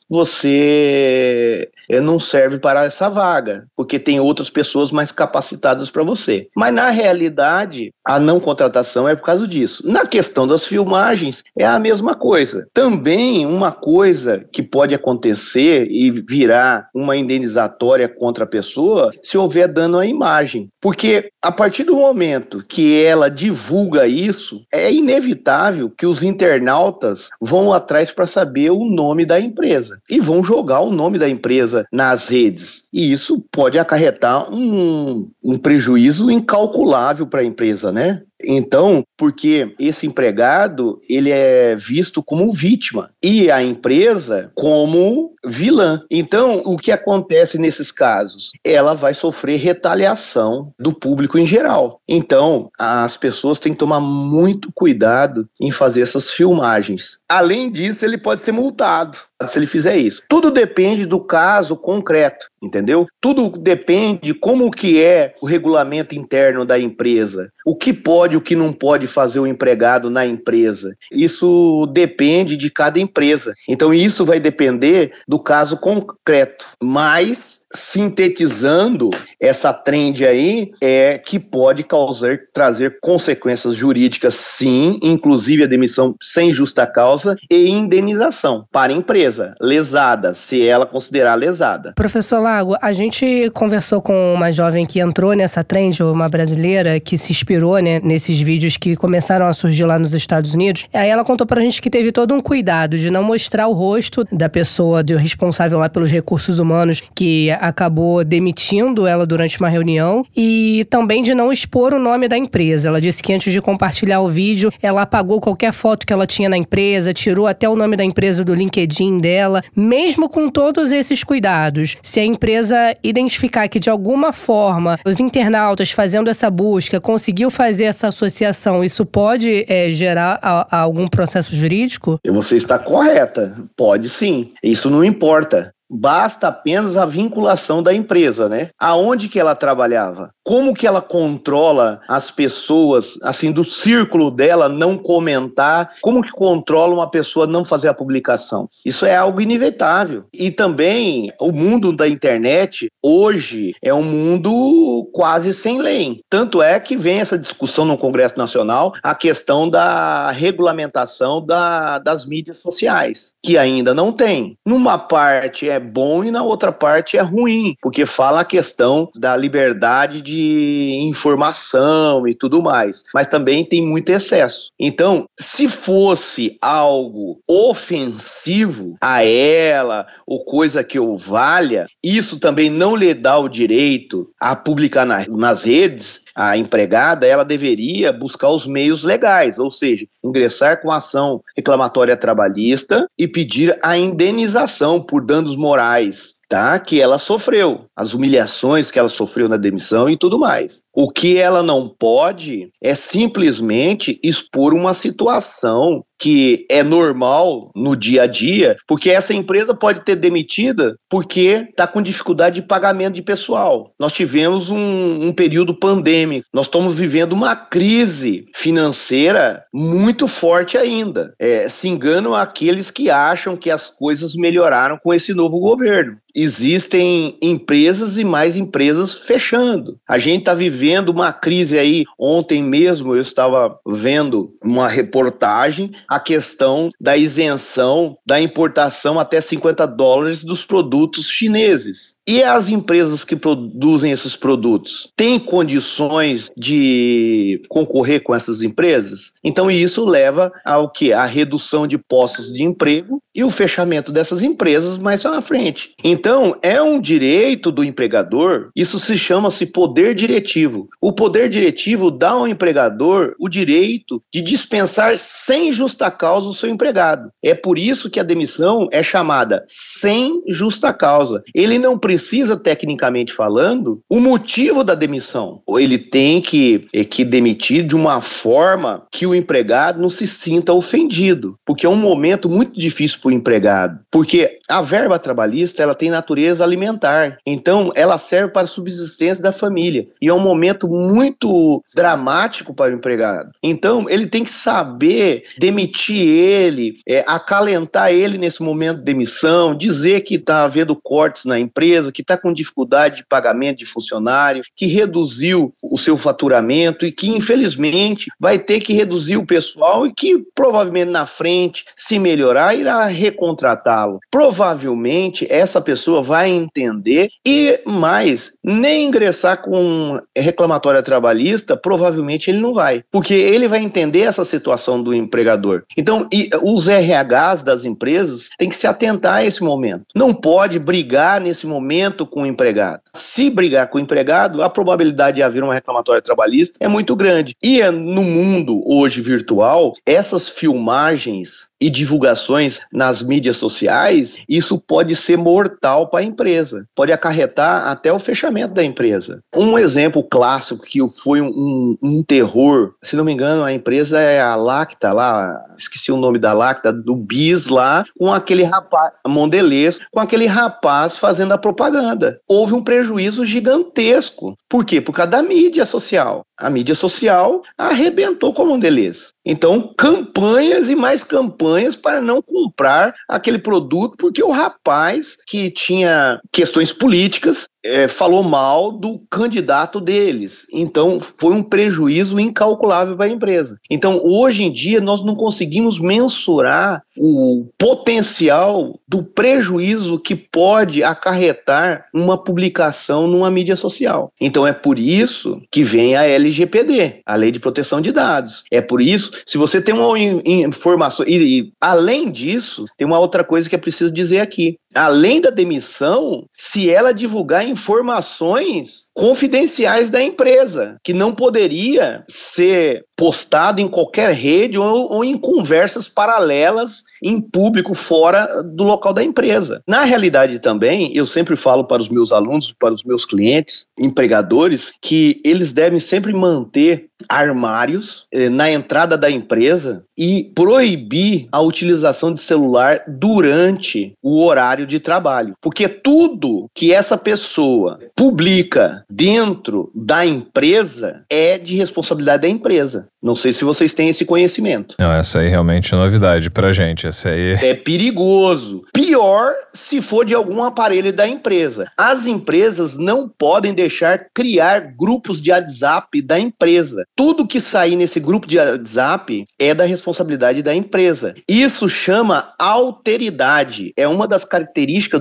você não serve para essa vaga, porque tem outras pessoas mais capacitadas para você. Mas na realidade, a não contratação é por causa disso. Na questão das filmagens, é a mesma coisa. Também uma coisa que pode acontecer e virar uma indenizatória contra a pessoa, se houver dano à imagem. Porque a partir do momento que ela divulga isso, é inevitável que os internautas vão atrás para saber o nome da empresa e vão jogar o nome da empresa nas redes. E isso pode acarretar um prejuízo incalculável para a empresa, né? Então, porque esse empregado, ele é visto como vítima e a empresa como vilã. Então, o que acontece nesses casos? Ela vai sofrer retaliação do público em geral. Então, as pessoas têm que tomar muito cuidado em fazer essas filmagens. Além disso, ele pode ser multado se ele fizer isso. Tudo depende do caso concreto, entendeu? Tudo depende de como que é o regulamento interno da empresa. O que pode, o que não pode fazer o empregado na empresa. Isso depende de cada empresa. Então isso vai depender do caso concreto. Mas, sintetizando, essa trend aí é que pode trazer consequências jurídicas, sim, inclusive a demissão sem justa causa e indenização para a empresa, lesada, se ela considerar lesada. Professor Lago, a gente conversou com uma jovem que entrou nessa trend, uma brasileira que se inspirou, né, nesses vídeos que começaram a surgir lá nos Estados Unidos. Aí ela contou pra gente que teve todo um cuidado de não mostrar o rosto da pessoa, do responsável lá pelos recursos humanos, que acabou demitindo ela durante uma reunião, e também de não expor o nome da empresa. Ela disse que antes de compartilhar o vídeo, ela apagou qualquer foto que ela tinha na empresa, tirou até o nome da empresa do LinkedIn dela. Mesmo com todos esses cuidados, se a empresa identificar que de alguma forma os internautas fazendo essa busca conseguiu fazer essa associação, isso pode gerar algum processo jurídico? Você está correta, pode sim, isso não importa. Basta apenas a vinculação da empresa, né? Aonde que ela trabalhava? Como que ela controla as pessoas, assim, do círculo dela não comentar? Como que controla uma pessoa não fazer a publicação? Isso é algo inevitável. E também o mundo da internet hoje é um mundo quase sem lei. Tanto é que vem essa discussão no Congresso Nacional, a questão da regulamentação das mídias sociais, que ainda não tem. Numa parte é bom e na outra parte é ruim, porque fala a questão da liberdade de informação e tudo mais, mas também tem muito excesso. Então, se fosse algo ofensivo a ela, ou coisa que o valha, isso também não lhe dá o direito a publicar nas redes. A empregada, ela deveria buscar os meios legais, ou seja, ingressar com ação reclamatória trabalhista e pedir a indenização por danos morais, tá? Que ela sofreu, as humilhações que ela sofreu na demissão e tudo mais. O que ela não pode é simplesmente expor uma situação que é normal no dia a dia, porque essa empresa pode ter demitida porque está com dificuldade de pagamento de pessoal. Nós tivemos um período pandêmico, nós estamos vivendo uma crise financeira muito forte ainda. Se enganam aqueles que acham que as coisas melhoraram com esse novo governo. Existem empresas e mais empresas fechando. A gente está vivendo uma crise aí. Ontem mesmo eu estava vendo uma reportagem, a questão da isenção da importação até $50 dos produtos chineses. E as empresas que produzem esses produtos têm condições de concorrer com essas empresas? Então isso leva ao quê? A redução de postos de emprego e o fechamento dessas empresas mais na frente. Então é um direito do empregador, isso se chama-se poder diretivo. O poder diretivo dá ao empregador o direito de dispensar sem justa causa o seu empregado. É por isso que a demissão é chamada sem justa causa. Ele não precisa, tecnicamente falando, o motivo da demissão. Ele tem que demitir de uma forma que o empregado não se sinta ofendido, porque é um momento muito difícil para o empregado, porque a verba trabalhista ela tem natureza alimentar, então ela serve para a subsistência da família, e é um momento muito dramático para o empregado. Então ele tem que saber demitir ele, acalentar ele nesse momento de demissão, dizer que está havendo cortes na empresa, que está com dificuldade de pagamento de funcionário, que reduziu o seu faturamento e que infelizmente vai ter que reduzir o pessoal e que provavelmente na frente, se melhorar, irá recontratá-lo. Provavelmente essa pessoa vai entender e mais, nem ingressar com reclamatória trabalhista, provavelmente ele não vai, porque ele vai entender essa situação do empregador. Então, os RHs das empresas têm que se atentar a esse momento. Não pode brigar nesse momento com o empregado. Se brigar com o empregado, a probabilidade de haver uma reclamatória trabalhista é muito grande. E no mundo hoje virtual, essas filmagens e divulgações nas mídias sociais, isso pode ser mortal para a empresa. Pode acarretar até o fechamento da empresa. Um exemplo clássico que foi um terror, se não me engano, a empresa é a Lacta lá, esqueci o nome da Lacta, do Bis lá, com aquele rapaz, Mondelez, com aquele rapaz fazendo a propaganda. Houve um prejuízo gigantesco. Por quê? Por causa da mídia social. A mídia social arrebentou com a Mondelez. Então, campanhas e mais campanhas para não comprar aquele produto, porque o rapaz que tinha questões políticas falou mal do candidato deles. Então, foi um prejuízo incalculável para a empresa. Então, hoje em dia, nós não conseguimos mensurar o potencial do prejuízo que pode acarretar uma publicação numa mídia social. Então, é por isso que vem a LGPD, a Lei de Proteção de Dados. É por isso, se você tem uma informação... E além disso, tem uma outra coisa que é preciso dizer aqui. Além da demissão, se ela divulgar informações confidenciais da empresa, que não poderia ser postado em qualquer rede ou em conversas paralelas em público fora do local da empresa. Na realidade também, eu sempre falo para os meus alunos, para os meus clientes, empregadores, trabalhadores que eles devem sempre manter armários na entrada da empresa e proibir a utilização de celular durante o horário de trabalho. Porque tudo que essa pessoa publica dentro da empresa é de responsabilidade da empresa. Não sei se vocês têm esse conhecimento. Não, essa aí realmente é novidade pra gente. Essa aí é perigoso. Pior se for de algum aparelho da empresa. As empresas não podem deixar criar grupos de WhatsApp da empresa. Tudo que sair nesse grupo de WhatsApp é da responsabilidade da empresa. Isso chama alteridade. É uma das características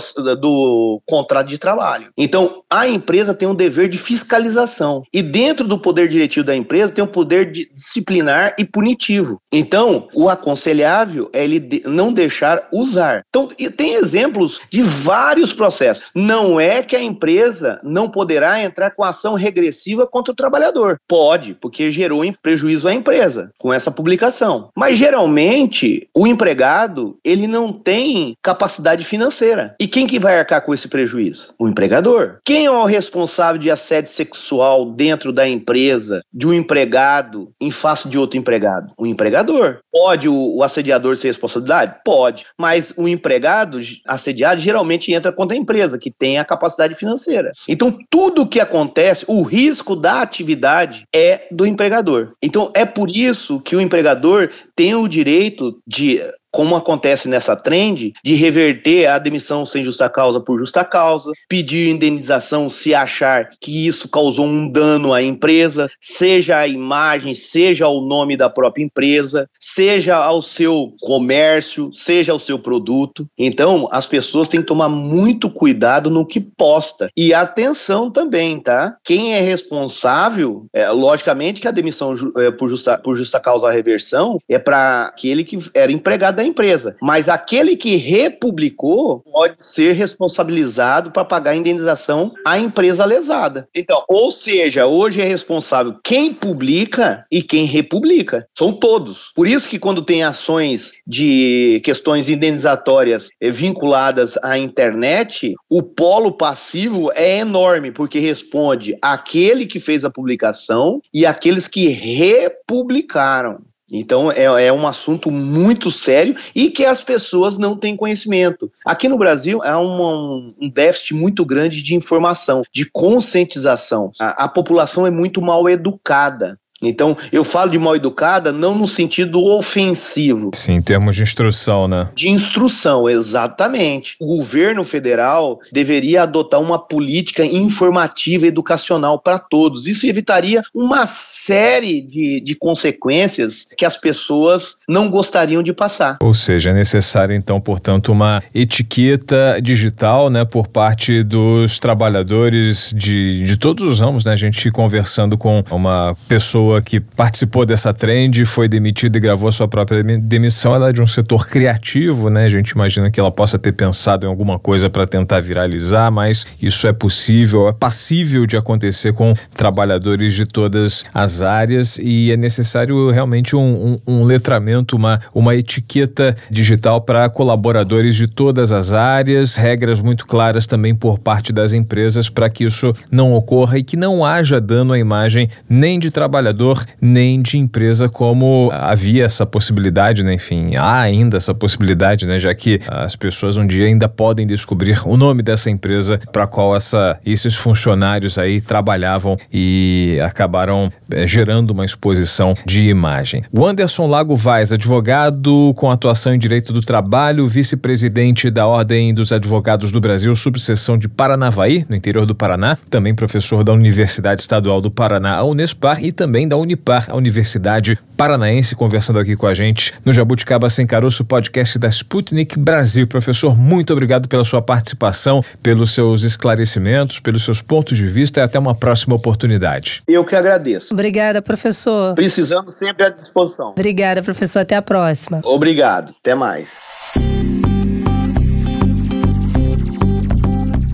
do contrato de trabalho. Então, a empresa tem um dever de fiscalização. E dentro do poder diretivo da empresa tem um poder disciplinar e punitivo. Então, o aconselhável é ele não deixar usar. Então, tem exemplos de vários processos. Não é que a empresa não poderá entrar com ação regressiva contra o trabalhador. Pode, porque gerou prejuízo à empresa com essa publicação. Mas, geralmente, o empregado, ele não tem capacidade financeira. E quem que vai arcar com esse prejuízo? O empregador. Quem é o responsável de assédio sexual dentro da empresa de um empregado em face de outro empregado? O empregador. Pode o assediador ser responsabilidade? Pode. Mas o empregado assediado geralmente entra contra a empresa, que tem a capacidade financeira. Então, tudo que acontece, o risco da atividade é do empregador. Então, é por isso que o empregador tem o direito de, como acontece nessa trend, de reverter a demissão sem justa causa por justa causa, pedir indenização se achar que isso causou um dano à empresa, seja a imagem, seja o nome da própria empresa, seja ao seu comércio, seja ao seu produto. Então, as pessoas têm que tomar muito cuidado no que posta. E atenção também, tá? Quem é responsável, logicamente que a demissão por justa causa, a reversão, é para aquele que era empregado da empresa, mas aquele que republicou pode ser responsabilizado para pagar a indenização à empresa lesada. Então, ou seja, hoje é responsável quem publica e quem republica. São todos. Por isso que quando tem ações de questões indenizatórias vinculadas à internet, o polo passivo é enorme, porque responde aquele que fez a publicação e aqueles que republicaram. Então, é um assunto muito sério e que as pessoas não têm conhecimento. Aqui no Brasil, há um déficit muito grande de informação, de conscientização. A população é muito mal educada. Então, eu falo de mal educada não no sentido ofensivo. Sim, em termos de instrução, né? De instrução, exatamente. O governo federal deveria adotar uma política informativa e educacional para todos. Isso evitaria uma série de consequências que as pessoas não gostariam de passar. Ou seja, é necessário, então, portanto, uma etiqueta digital, né, por parte dos trabalhadores de todos os ramos, né? A gente conversando com uma pessoa que participou dessa trend, foi demitida e gravou a sua própria demissão. Ela é de um setor criativo, né? A gente imagina que ela possa ter pensado em alguma coisa para tentar viralizar, mas isso é possível, é passível de acontecer com trabalhadores de todas as áreas e é necessário realmente um letramento, uma etiqueta digital para colaboradores de todas as áreas, regras muito claras também por parte das empresas para que isso não ocorra e que não haja dano à imagem nem de trabalhador nem de empresa, como havia essa possibilidade, né? Enfim, há ainda essa possibilidade, né? Já que as pessoas um dia ainda podem descobrir o nome dessa empresa para qual esses funcionários aí trabalhavam e acabaram gerando uma exposição de imagem. O Anderson Lago Vaz, advogado com atuação em direito do trabalho, vice-presidente da Ordem dos Advogados do Brasil, subseção de Paranavaí, no interior do Paraná, também professor da Universidade Estadual do Paraná, a Unespar, e também da Unipar, a Universidade Paranaense, conversando aqui com a gente no Jabuticaba Sem Caroço, podcast da Sputnik Brasil. Professor, muito obrigado pela sua participação, pelos seus esclarecimentos, pelos seus pontos de vista e até uma próxima oportunidade. Eu que agradeço. Obrigada, professor. Precisando, sempre à disposição. Obrigada, professor. Até a próxima. Obrigado. Até mais.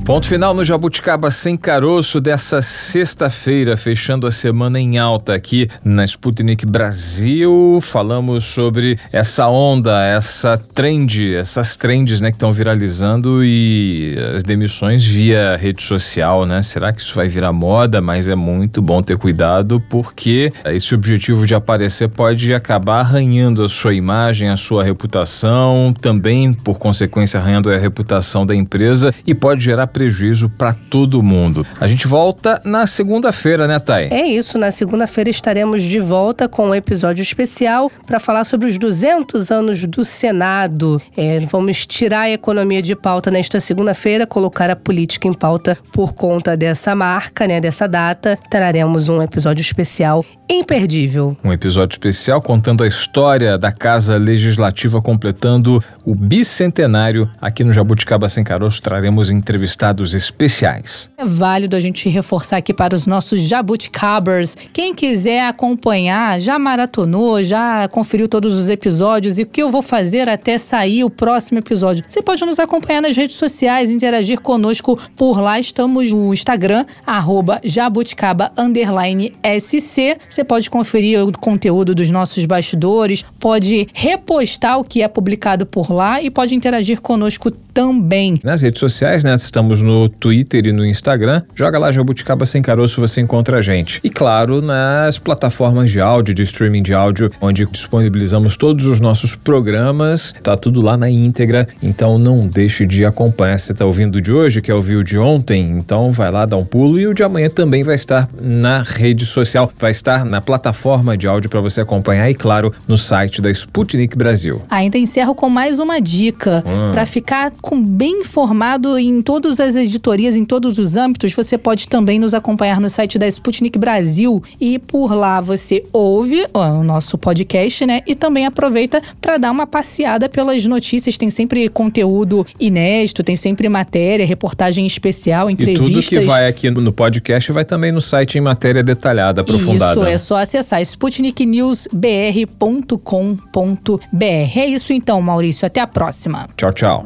Ponto final no Jabuticaba Sem Caroço dessa sexta-feira, fechando a semana em alta aqui na Sputnik Brasil. Falamos sobre essa onda, essas trends, né, que estão viralizando e as demissões via rede social, né? Será que isso vai virar moda? Mas é muito bom ter cuidado, porque esse objetivo de aparecer pode acabar arranhando a sua imagem, a sua reputação, também, por consequência, arranhando a reputação da empresa e pode gerar prejuízo para todo mundo. A gente volta na segunda-feira, né, Thay? É isso, na segunda-feira estaremos de volta com um episódio especial para falar sobre os 200 anos do Senado. Vamos tirar a economia de pauta nesta segunda-feira, colocar a política em pauta por conta dessa marca, né, dessa data. Traremos um episódio especial imperdível. Um episódio especial contando a história da Casa Legislativa completando o bicentenário. Aqui no Jabuticaba Sem Caroço traremos entrevistados especiais. É válido a gente reforçar aqui para os nossos jabuticabers. Quem quiser acompanhar, já maratonou, já conferiu todos os episódios e o que eu vou fazer até sair o próximo episódio. Você pode nos acompanhar nas redes sociais, interagir conosco por lá. Estamos no Instagram, @jabuticaba_SC. Você pode conferir o conteúdo dos nossos bastidores, pode repostar o que é publicado por lá e pode interagir conosco também. Nas redes sociais, né? Estamos no Twitter e no Instagram. Joga lá Jabuticaba Sem Caroço, você encontra a gente. E claro, nas plataformas de áudio, de streaming de áudio, onde disponibilizamos todos os nossos programas. Tá tudo lá na íntegra, então não deixe de acompanhar. Você tá ouvindo o de hoje, quer ouvir o de ontem? Então vai lá, dá um pulo. E o de amanhã também vai estar na rede social, vai estar na plataforma de áudio para você acompanhar e, claro, no site da Sputnik Brasil. Ainda encerro com mais uma dica. Para ficar bem informado em todas as editorias, em todos os âmbitos, você pode também nos acompanhar no site da Sputnik Brasil e por lá você ouve o nosso podcast, né? E também aproveita para dar uma passeada pelas notícias. Tem sempre conteúdo inédito, tem sempre matéria, reportagem especial, entrevistas. E tudo que vai aqui no podcast vai também no site em matéria detalhada, aprofundada. Isso, é só acessar sputniknewsbr.com.br. É isso então, Maurício. Até a próxima. Tchau, tchau.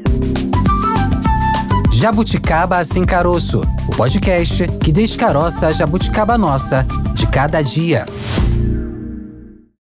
Jabuticaba Sem Caroço, o podcast que descaroça a jabuticaba nossa de cada dia.